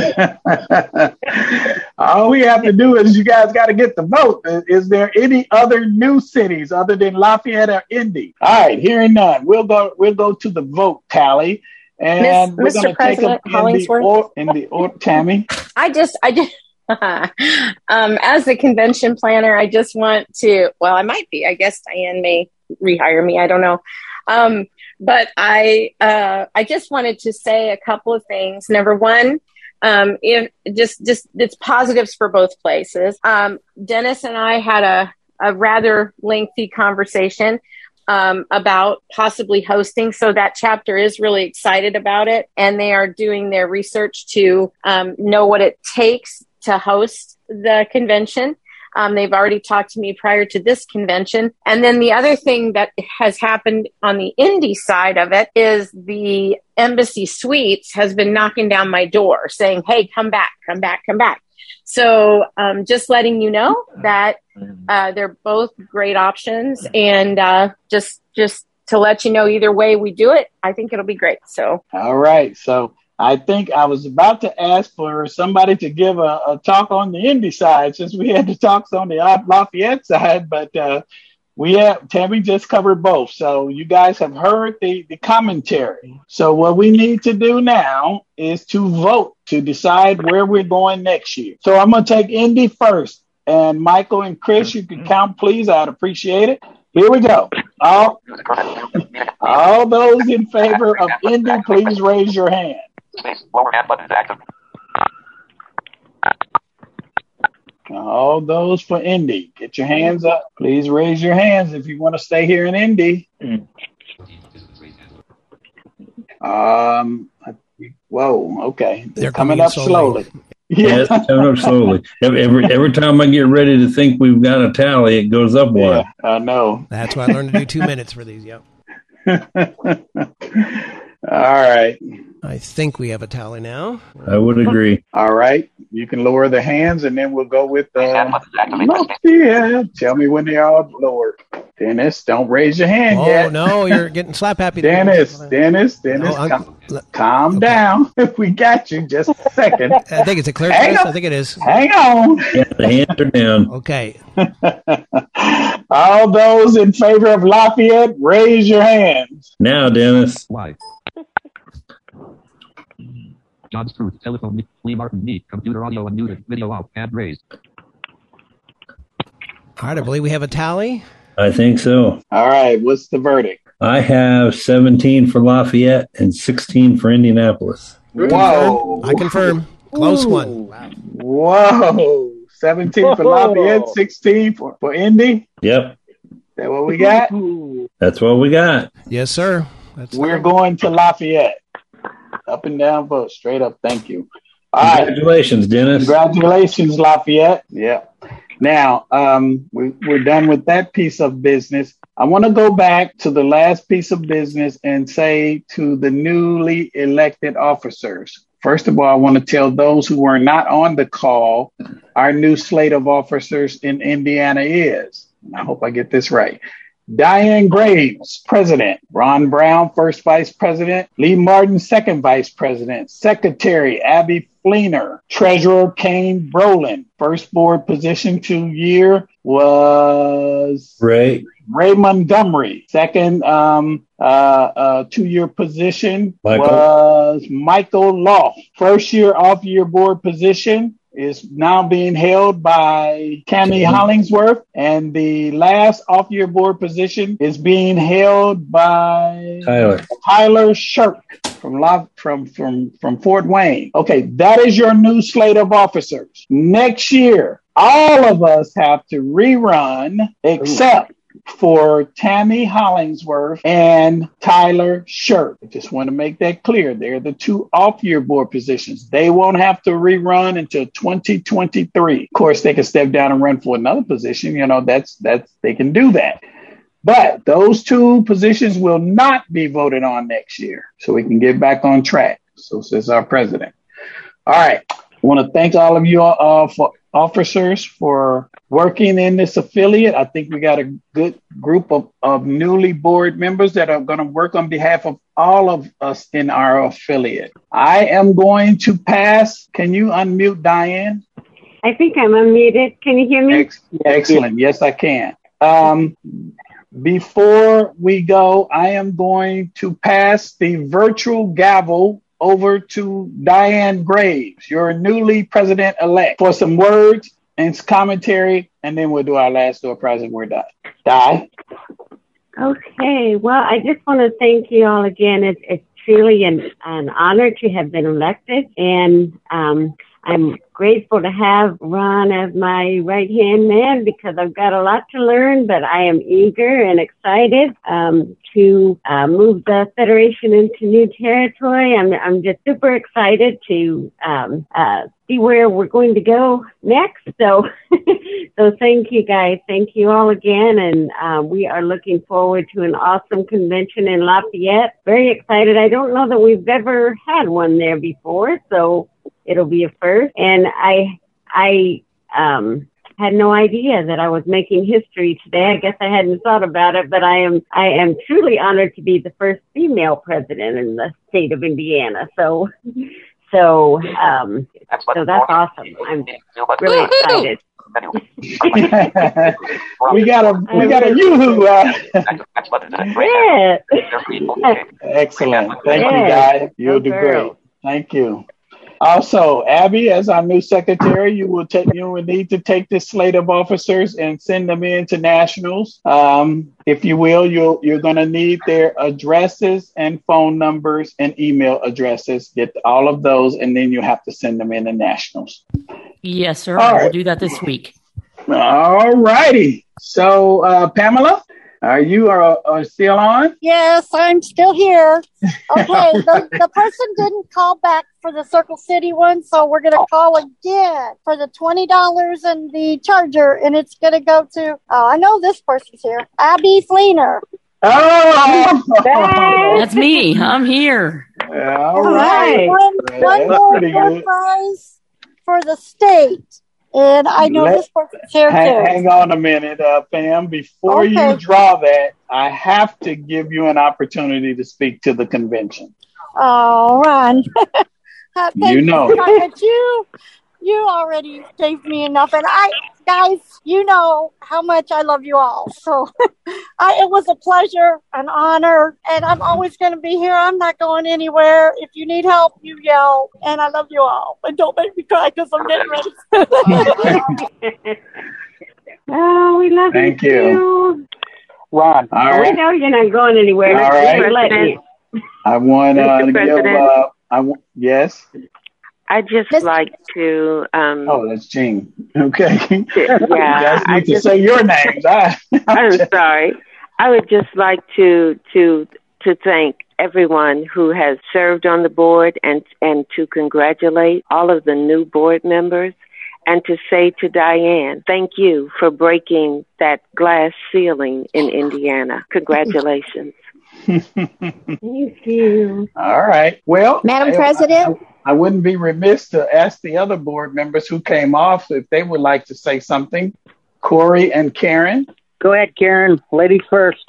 Speaker 1: All we have to do is you guys got to get the vote. Is there any other new cities other than Lafayette or Indy? All right, hearing none, we'll go. We'll go to the vote tally, and
Speaker 4: Miss,
Speaker 1: we're going to take them in the, or, in the or, Tammy.
Speaker 4: I just, I just. um, as the convention planner, I just want to, well, I might be, I guess Diane may rehire me. I don't know. Um, but I, uh, I just wanted to say a couple of things. Number one, um, if just, just it's positives for both places. Um, Dennis and I had a, a rather lengthy conversation Um, about possibly hosting. So that chapter is really excited about it. And they are doing their research to um, know what it takes to host the convention. Um, they've already talked to me prior to this convention. And then the other thing that has happened on the Indy side of it is the Embassy Suites has been knocking down my door saying, hey, come back, come back, come back. So um, just letting you know that uh, they're both great options, and uh, just just to let you know, either way we do it, I think it'll be great. So
Speaker 1: all right. So I think I was about to ask for somebody to give a, a talk on the Indy side, since we had the talks on the Lafayette side, but uh, we have Tammy just covered both. So you guys have heard the, the commentary. So what we need to do now is to vote to decide where we're going next year. So I'm going to take Indy first. And Michael and Chris, you can count, please. I'd appreciate it. Here we go. All, all those in favor of Indy, please raise your hand.
Speaker 12: Lower hand button is active.
Speaker 1: All those for Indy, get your hands up. Please raise your hands if you want to stay here in Indy. Um. Whoa. Okay.
Speaker 9: They're
Speaker 1: coming,
Speaker 9: coming
Speaker 1: up
Speaker 9: slowly.
Speaker 1: slowly.
Speaker 13: Yeah, it's coming up slowly. Every every time I get ready to think we've got a tally, it goes up one.
Speaker 1: Yeah, I know.
Speaker 9: That's why I learned to do two minutes for these. Yep.
Speaker 1: All right.
Speaker 9: I think we have a tally now.
Speaker 13: I would agree.
Speaker 1: All right. You can lower the hands, and then we'll go with uh, yeah. Tell me when they are lowered. Dennis, don't raise your hand
Speaker 9: oh,
Speaker 1: yet.
Speaker 9: no, you're getting slap happy.
Speaker 1: Dennis, Dennis, Dennis, no, calm, calm okay. down. We got you. Just a second.
Speaker 9: I think it's a clear choice. I think it is.
Speaker 1: Hang on.
Speaker 13: Yeah, the hands are down.
Speaker 9: Okay.
Speaker 1: All those in favor of Lafayette, raise your hands.
Speaker 13: Now, Dennis.
Speaker 12: Why? John Struth, telephone, Lee Martin, me, computer audio unmuted, video off, hand raised.
Speaker 9: All right, I believe we have a tally.
Speaker 13: I think so.
Speaker 1: All right, what's the verdict?
Speaker 13: I have seventeen for Lafayette and sixteen for Indianapolis.
Speaker 1: Whoa.
Speaker 9: I confirm. Close
Speaker 1: Ooh.
Speaker 9: one. Wow.
Speaker 1: Whoa. seventeen for Lafayette, sixteen for, for Indy?
Speaker 13: Yep.
Speaker 1: Is that what we got?
Speaker 13: That's what we got.
Speaker 9: Yes, sir. That's
Speaker 1: We're going to Lafayette. Up and down vote. Straight up. Thank you.
Speaker 13: All Congratulations, right. Dennis.
Speaker 1: Congratulations, Lafayette. Yeah. Now, um, we, we're done with that piece of business. I want to go back to the last piece of business and say to the newly elected officers. First of all, I want to tell those who were not on the call, our new slate of officers in Indiana is, and I hope I get this right, Diane Graves, President. Ron Brown, First Vice President. Lee Martin, Second Vice President. Secretary Abby Fleener. Treasurer Kane Brolin. First board position two year was
Speaker 13: Ray.
Speaker 1: Ray Montgomery. Second um, uh, uh, two-year position
Speaker 13: Michael.
Speaker 1: was Michael Loft. First year off-year board position is now being held by Tammy Hollingsworth, and the last off-year board position is being held by
Speaker 13: Tyler
Speaker 1: Tyler Shirk from from from from Fort Wayne. Okay, that is your new slate of officers. Next year, all of us have to rerun, except for Tammy Hollingsworth and Tyler Shirk. I just want to make that clear. They're the two off-year board positions. They won't have to rerun until twenty twenty-three. Of course, they can step down and run for another position. You know, that's that's they can do that. But those two positions will not be voted on next year. So we can get back on track. So says our president. All right. I want to thank all of you uh, for officers for working in this affiliate. I think we got a good group of, of newly board members that are going to work on behalf of all of us in our affiliate. I am going to pass. Can you unmute Diane?
Speaker 23: I think I'm unmuted. Can you hear me?
Speaker 1: Ex- excellent. Yes, I can. Um, before we go, I am going to pass the virtual gavel over to Diane Graves, your newly president-elect, for some words and commentary, and then we'll do our last door prize and we're done. Di?
Speaker 23: Okay. Well, I just want to thank you all again. It's, it's truly an, an honor to have been elected, and um, I'm grateful to have Ron as my right-hand man because I've got a lot to learn, but I am eager and excited um, to uh, move the Federation into new territory. I'm, I'm just super excited to um, uh, see where we're going to go next. So, so thank you guys. Thank you all again. And uh, we are looking forward to an awesome convention in Lafayette. Very excited. I don't know that we've ever had one there before, so it'll be a first. And I, I, um, had no idea that I was making history today. I guess I hadn't thought about it, but I am, I am truly honored to be the first female president in the state of Indiana. So, so, um, so that's awesome. I'm really excited.
Speaker 1: we got a, we got a yoo-hoo. Uh,
Speaker 23: yeah.
Speaker 1: Excellent. Thank yeah. you, guys. You'll do great. Thank you. Also, Abby, as our new secretary, you will take you will need to take this slate of officers and send them in to nationals. Um, if you will, you'll, you're going to need their addresses and phone numbers and email addresses. Get all of those, and then you have to send them in to nationals.
Speaker 6: Yes, sir. I will do that this week.
Speaker 1: All righty. So, uh, Pamela, are you are, are still on?
Speaker 20: Yes, I'm still here. Okay, the, the person didn't call back for the Circle City one, so we're going to call again for the twenty dollars and the charger, and it's going to go to, oh, I know this person's here, Abby Fleener.
Speaker 1: Oh,
Speaker 6: that's me. I'm here.
Speaker 1: Yeah, all right.
Speaker 20: One, one more good prize for the state. And I know Let, this person's here
Speaker 1: hang,
Speaker 20: too.
Speaker 1: Hang on a minute, uh, Pam. Before okay. you draw that, I have to give you an opportunity to speak to the convention.
Speaker 20: Oh, Ron.
Speaker 1: you know.
Speaker 20: But you, you already gave me enough. And I, guys, you know how much I love you all. So I, it was a pleasure, an honor, and I'm always going to be here. I'm not going anywhere. If you need help, you yell. And I love you all. But don't make me cry because I'm getting ready.
Speaker 23: Oh, we love
Speaker 1: Thank
Speaker 23: you.
Speaker 1: you.
Speaker 23: Ron.
Speaker 1: All right.
Speaker 23: We know you're not going anywhere.
Speaker 1: All right. I want uh, to give, uh, I w- yes.
Speaker 10: I just like to. Um,
Speaker 1: oh, that's Jean. Okay.
Speaker 10: Yeah.
Speaker 1: You guys need
Speaker 10: I
Speaker 1: to
Speaker 10: just,
Speaker 1: say your names. I,
Speaker 10: I'm sorry. I would just like to to to thank everyone who has served on the board and and to congratulate all of the new board members and to say to Diane, thank you for breaking that glass ceiling in Indiana. Congratulations.
Speaker 23: Thank you.
Speaker 1: All right. Well,
Speaker 20: Madam
Speaker 1: I,
Speaker 20: President.
Speaker 1: I, I wouldn't be remiss to ask the other board members who came off if they would like to say something. Corey and Karen.
Speaker 7: Go ahead, Karen. Ladies first.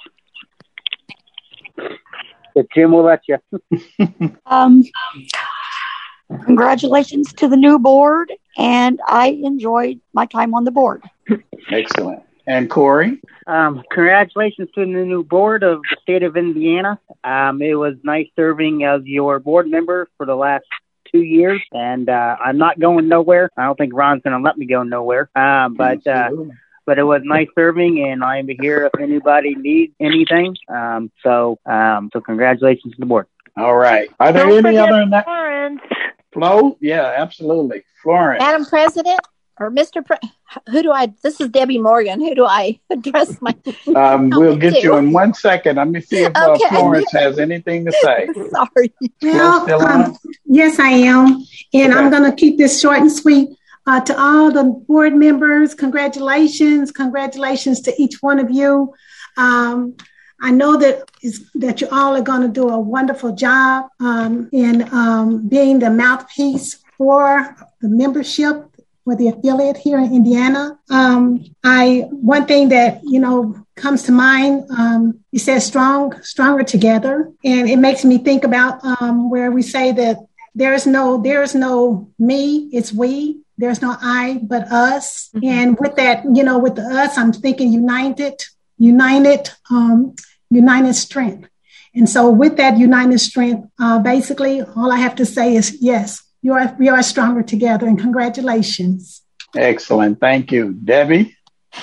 Speaker 7: But Jim will let you.
Speaker 20: um, congratulations to the new board, and I enjoyed my time on the board.
Speaker 1: Excellent. And Corey?
Speaker 7: Um, congratulations to the new board of the state of Indiana. Um, it was nice serving as your board member for the last two years, and uh, I'm not going nowhere. I don't think Ron's going to let me go nowhere. Um, but uh, but it was nice serving, and I'm here if anybody needs anything. Um, so um, so congratulations to the board.
Speaker 1: All right. Are there
Speaker 2: Don't
Speaker 1: any other? Na-
Speaker 2: Florence.
Speaker 1: Flo? Yeah, absolutely. Florence.
Speaker 14: Madam President or Mister Pre- who do I, this is Debbie Morgan. Who do I address my?
Speaker 1: Um, we'll get you in one second. Let me see if uh,
Speaker 14: Okay.
Speaker 1: Florence has anything to say.
Speaker 14: Sorry.
Speaker 1: Well, still
Speaker 22: um,
Speaker 1: on?
Speaker 22: yes, I am. And
Speaker 1: Okay.
Speaker 22: I'm going to keep this short and sweet. Uh, to all the board members, congratulations. Congratulations to each one of you. Um, I know that is, that you all are going to do a wonderful job um, in um, being the mouthpiece for the membership for the affiliate here in Indiana. Um, I one thing that, you know, comes to mind, um, you said strong, stronger together. And it makes me think about um, where we say that there's no, there's no me, it's we. There's no I, but us. Mm-hmm. And with that, you know, with the us, I'm thinking united, united, um, united strength. And so with that united strength, uh, basically all I have to say is, yes, you are, we are stronger together, and congratulations.
Speaker 1: Excellent. Thank you. Debbie?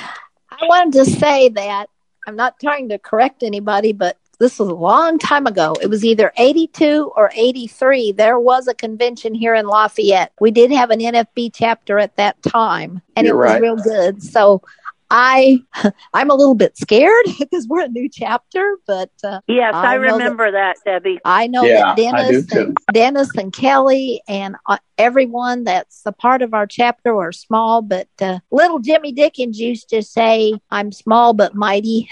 Speaker 14: I wanted to say that I'm not trying to correct anybody, but this was a long time ago. It was either eighty-two or eighty-three. There was a convention here in Lafayette. We did have an N F B chapter at that time, and
Speaker 1: You're
Speaker 14: it was
Speaker 1: right.
Speaker 14: real good. So I, I'm a little bit scared because we're a new chapter, but uh,
Speaker 2: Yes, I,
Speaker 14: I know
Speaker 2: remember that, Debbie.
Speaker 14: I know
Speaker 1: Yeah,
Speaker 14: that
Speaker 1: I do
Speaker 14: Dennis
Speaker 1: too.
Speaker 14: and Dennis and Kelly and uh, everyone that's a part of our chapter are small, but uh, little Jimmy Dickens used to say, "I'm small but mighty."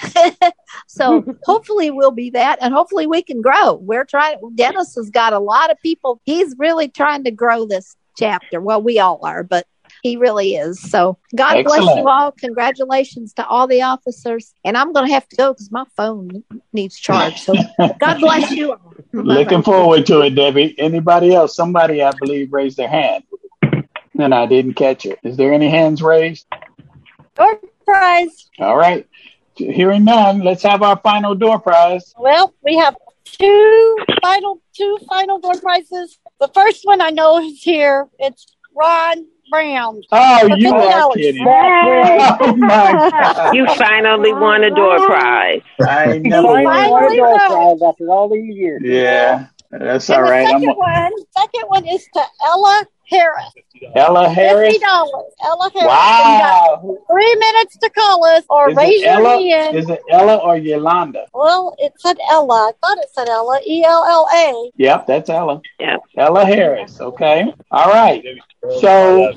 Speaker 14: So hopefully we'll be that, and hopefully we can grow. We're trying. Dennis has got a lot of people. He's really trying to grow this chapter. Well, we all are, but he really is. So God
Speaker 1: Excellent.
Speaker 14: bless you all. Congratulations to all the officers. And I'm going to have to go because my phone needs charge. So God bless you all.
Speaker 1: Looking forward to it, Debbie. Anybody else? Somebody, I believe, raised their hand, and I didn't catch it. Is there any hands raised?
Speaker 20: Door prize.
Speaker 1: All right. Hearing none, let's have our final door prize.
Speaker 20: Well, we have two final two final door prizes. The first one I know is here. It's Ron Brown.
Speaker 1: Oh,
Speaker 20: For
Speaker 1: you
Speaker 20: fifty
Speaker 1: are
Speaker 20: dollars.
Speaker 1: kidding. Oh, my God.
Speaker 10: You finally won a door prize.
Speaker 1: I never
Speaker 20: Finally
Speaker 1: won.
Speaker 20: won a door prize
Speaker 7: after all these years.
Speaker 1: Yeah, that's all
Speaker 20: And the
Speaker 1: right. I'm
Speaker 20: second one, second one is to Ella Harris.
Speaker 1: Ella Harris.
Speaker 20: Fifty dollars. Ella Harris.
Speaker 1: Wow.
Speaker 20: And you got three minutes to call us or
Speaker 1: Is
Speaker 20: raise
Speaker 1: it
Speaker 20: your
Speaker 1: Ella?
Speaker 20: hand.
Speaker 1: Is it Ella or Yolanda?
Speaker 20: Well, it said Ella. I thought it said Ella. E L L A.
Speaker 1: Yep, that's Ella.
Speaker 10: Yeah.
Speaker 1: Ella Harris. Okay. All right. So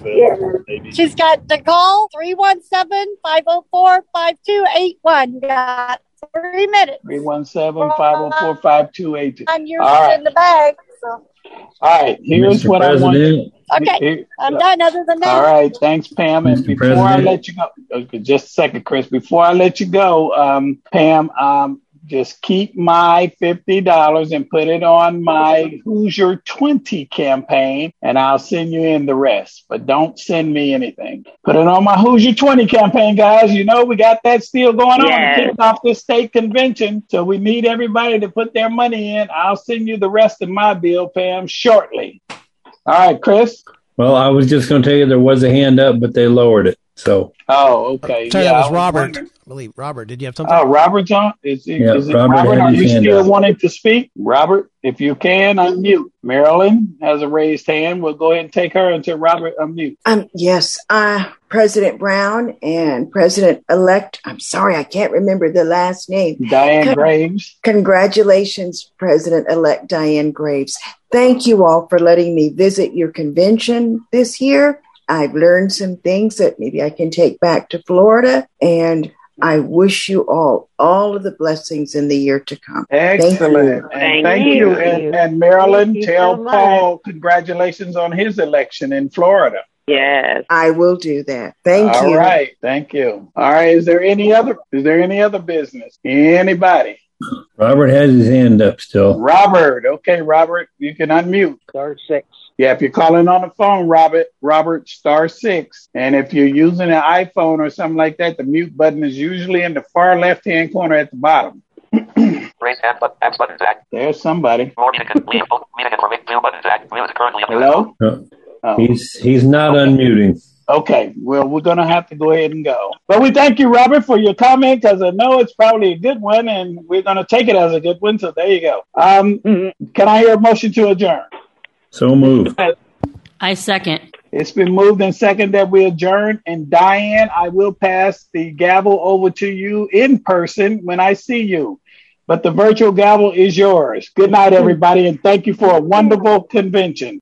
Speaker 20: She's got to call three one seven, five oh four, five two eight one. You got three minutes.
Speaker 1: three one seven, five oh four, five two eight two.
Speaker 20: And you're
Speaker 1: All right.
Speaker 20: in the bag. So.
Speaker 1: All right. Here's
Speaker 13: Mister
Speaker 1: what
Speaker 13: President.
Speaker 1: I want.
Speaker 20: Okay.
Speaker 1: Here-
Speaker 20: I'm done other than that.
Speaker 1: All right. Thanks, Pam. And
Speaker 13: Mister
Speaker 1: before I
Speaker 13: President.
Speaker 1: let you go, okay, just a second, Chris. Before I let you go, um, Pam, um, just keep my fifty dollars and put it on my Who's Your twenty campaign, and I'll send you in the rest. But don't send me anything. Put it on my Who's Your twenty campaign, guys. You know, we got that still going on
Speaker 10: Yes.
Speaker 1: to kick off this state convention. So we need everybody to put their money in. I'll send you the rest of my bill, Pam, shortly. All right, Chris.
Speaker 13: Well, I was just going to tell you there was a hand up, but they lowered it. So,
Speaker 1: Oh, okay.
Speaker 9: Sorry,
Speaker 1: Yeah,
Speaker 9: that
Speaker 1: I
Speaker 9: was Robert.
Speaker 1: wondering-
Speaker 9: I believe Robert. Did you have something?
Speaker 1: Oh, Robert's on? Is, it-
Speaker 13: Yeah,
Speaker 1: is it
Speaker 13: Robert
Speaker 1: Robert?
Speaker 13: had
Speaker 1: Are
Speaker 13: his
Speaker 1: you
Speaker 13: hand
Speaker 1: still
Speaker 13: up.
Speaker 1: wanting to speak? Robert, if you can, unmute. Marilyn has a raised hand. We'll go ahead and take her until Robert unmute.
Speaker 5: Um, yes, uh, President Brown and President-elect, I'm sorry, I can't remember the last name.
Speaker 1: Diane
Speaker 5: Con-
Speaker 1: Graves.
Speaker 5: Congratulations, President-elect Diane Graves. Thank you all for letting me visit your convention this year. I've learned some things that maybe I can take back to Florida, and I wish you all all of the blessings in the year to come.
Speaker 1: Excellent. And
Speaker 10: Thank
Speaker 1: thank
Speaker 10: you.
Speaker 1: you. And, and Marilyn,
Speaker 5: Thank you
Speaker 1: tell
Speaker 5: so much.
Speaker 1: Paul congratulations on his election in Florida.
Speaker 10: Yes.
Speaker 5: I will do that. Thank
Speaker 1: All
Speaker 5: you.
Speaker 1: right. Thank you. All right. Is there any other is there any other business? Anybody?
Speaker 13: Robert has his hand up still.
Speaker 1: Robert. Okay, Robert, you can unmute.
Speaker 7: Star six.
Speaker 1: Yeah, if you're calling on the phone, Robert, Robert, star six. And if you're using an iPhone or something like that, the mute button is usually in the far left-hand corner at the bottom.
Speaker 12: Raise hand button, hands button, Zach.
Speaker 1: There's somebody.
Speaker 12: More music, Liam, music, and Zoom button, Zach. Music currently up.
Speaker 1: Hello?
Speaker 13: No,
Speaker 1: Oh.
Speaker 13: he's he's not unmuting.
Speaker 1: Okay, well, we're going to have to go ahead and go. But we thank you, Robert, for your comment, because I know it's probably a good one, and we're going to take it as a good one, so there you go. Um, can I hear a motion to adjourn?
Speaker 13: So move.
Speaker 6: I second.
Speaker 1: It's been moved and seconded that we adjourn. And Diane, I will pass the gavel over to you in person when I see you. But the virtual gavel is yours. Good night, everybody, and thank you for a wonderful convention.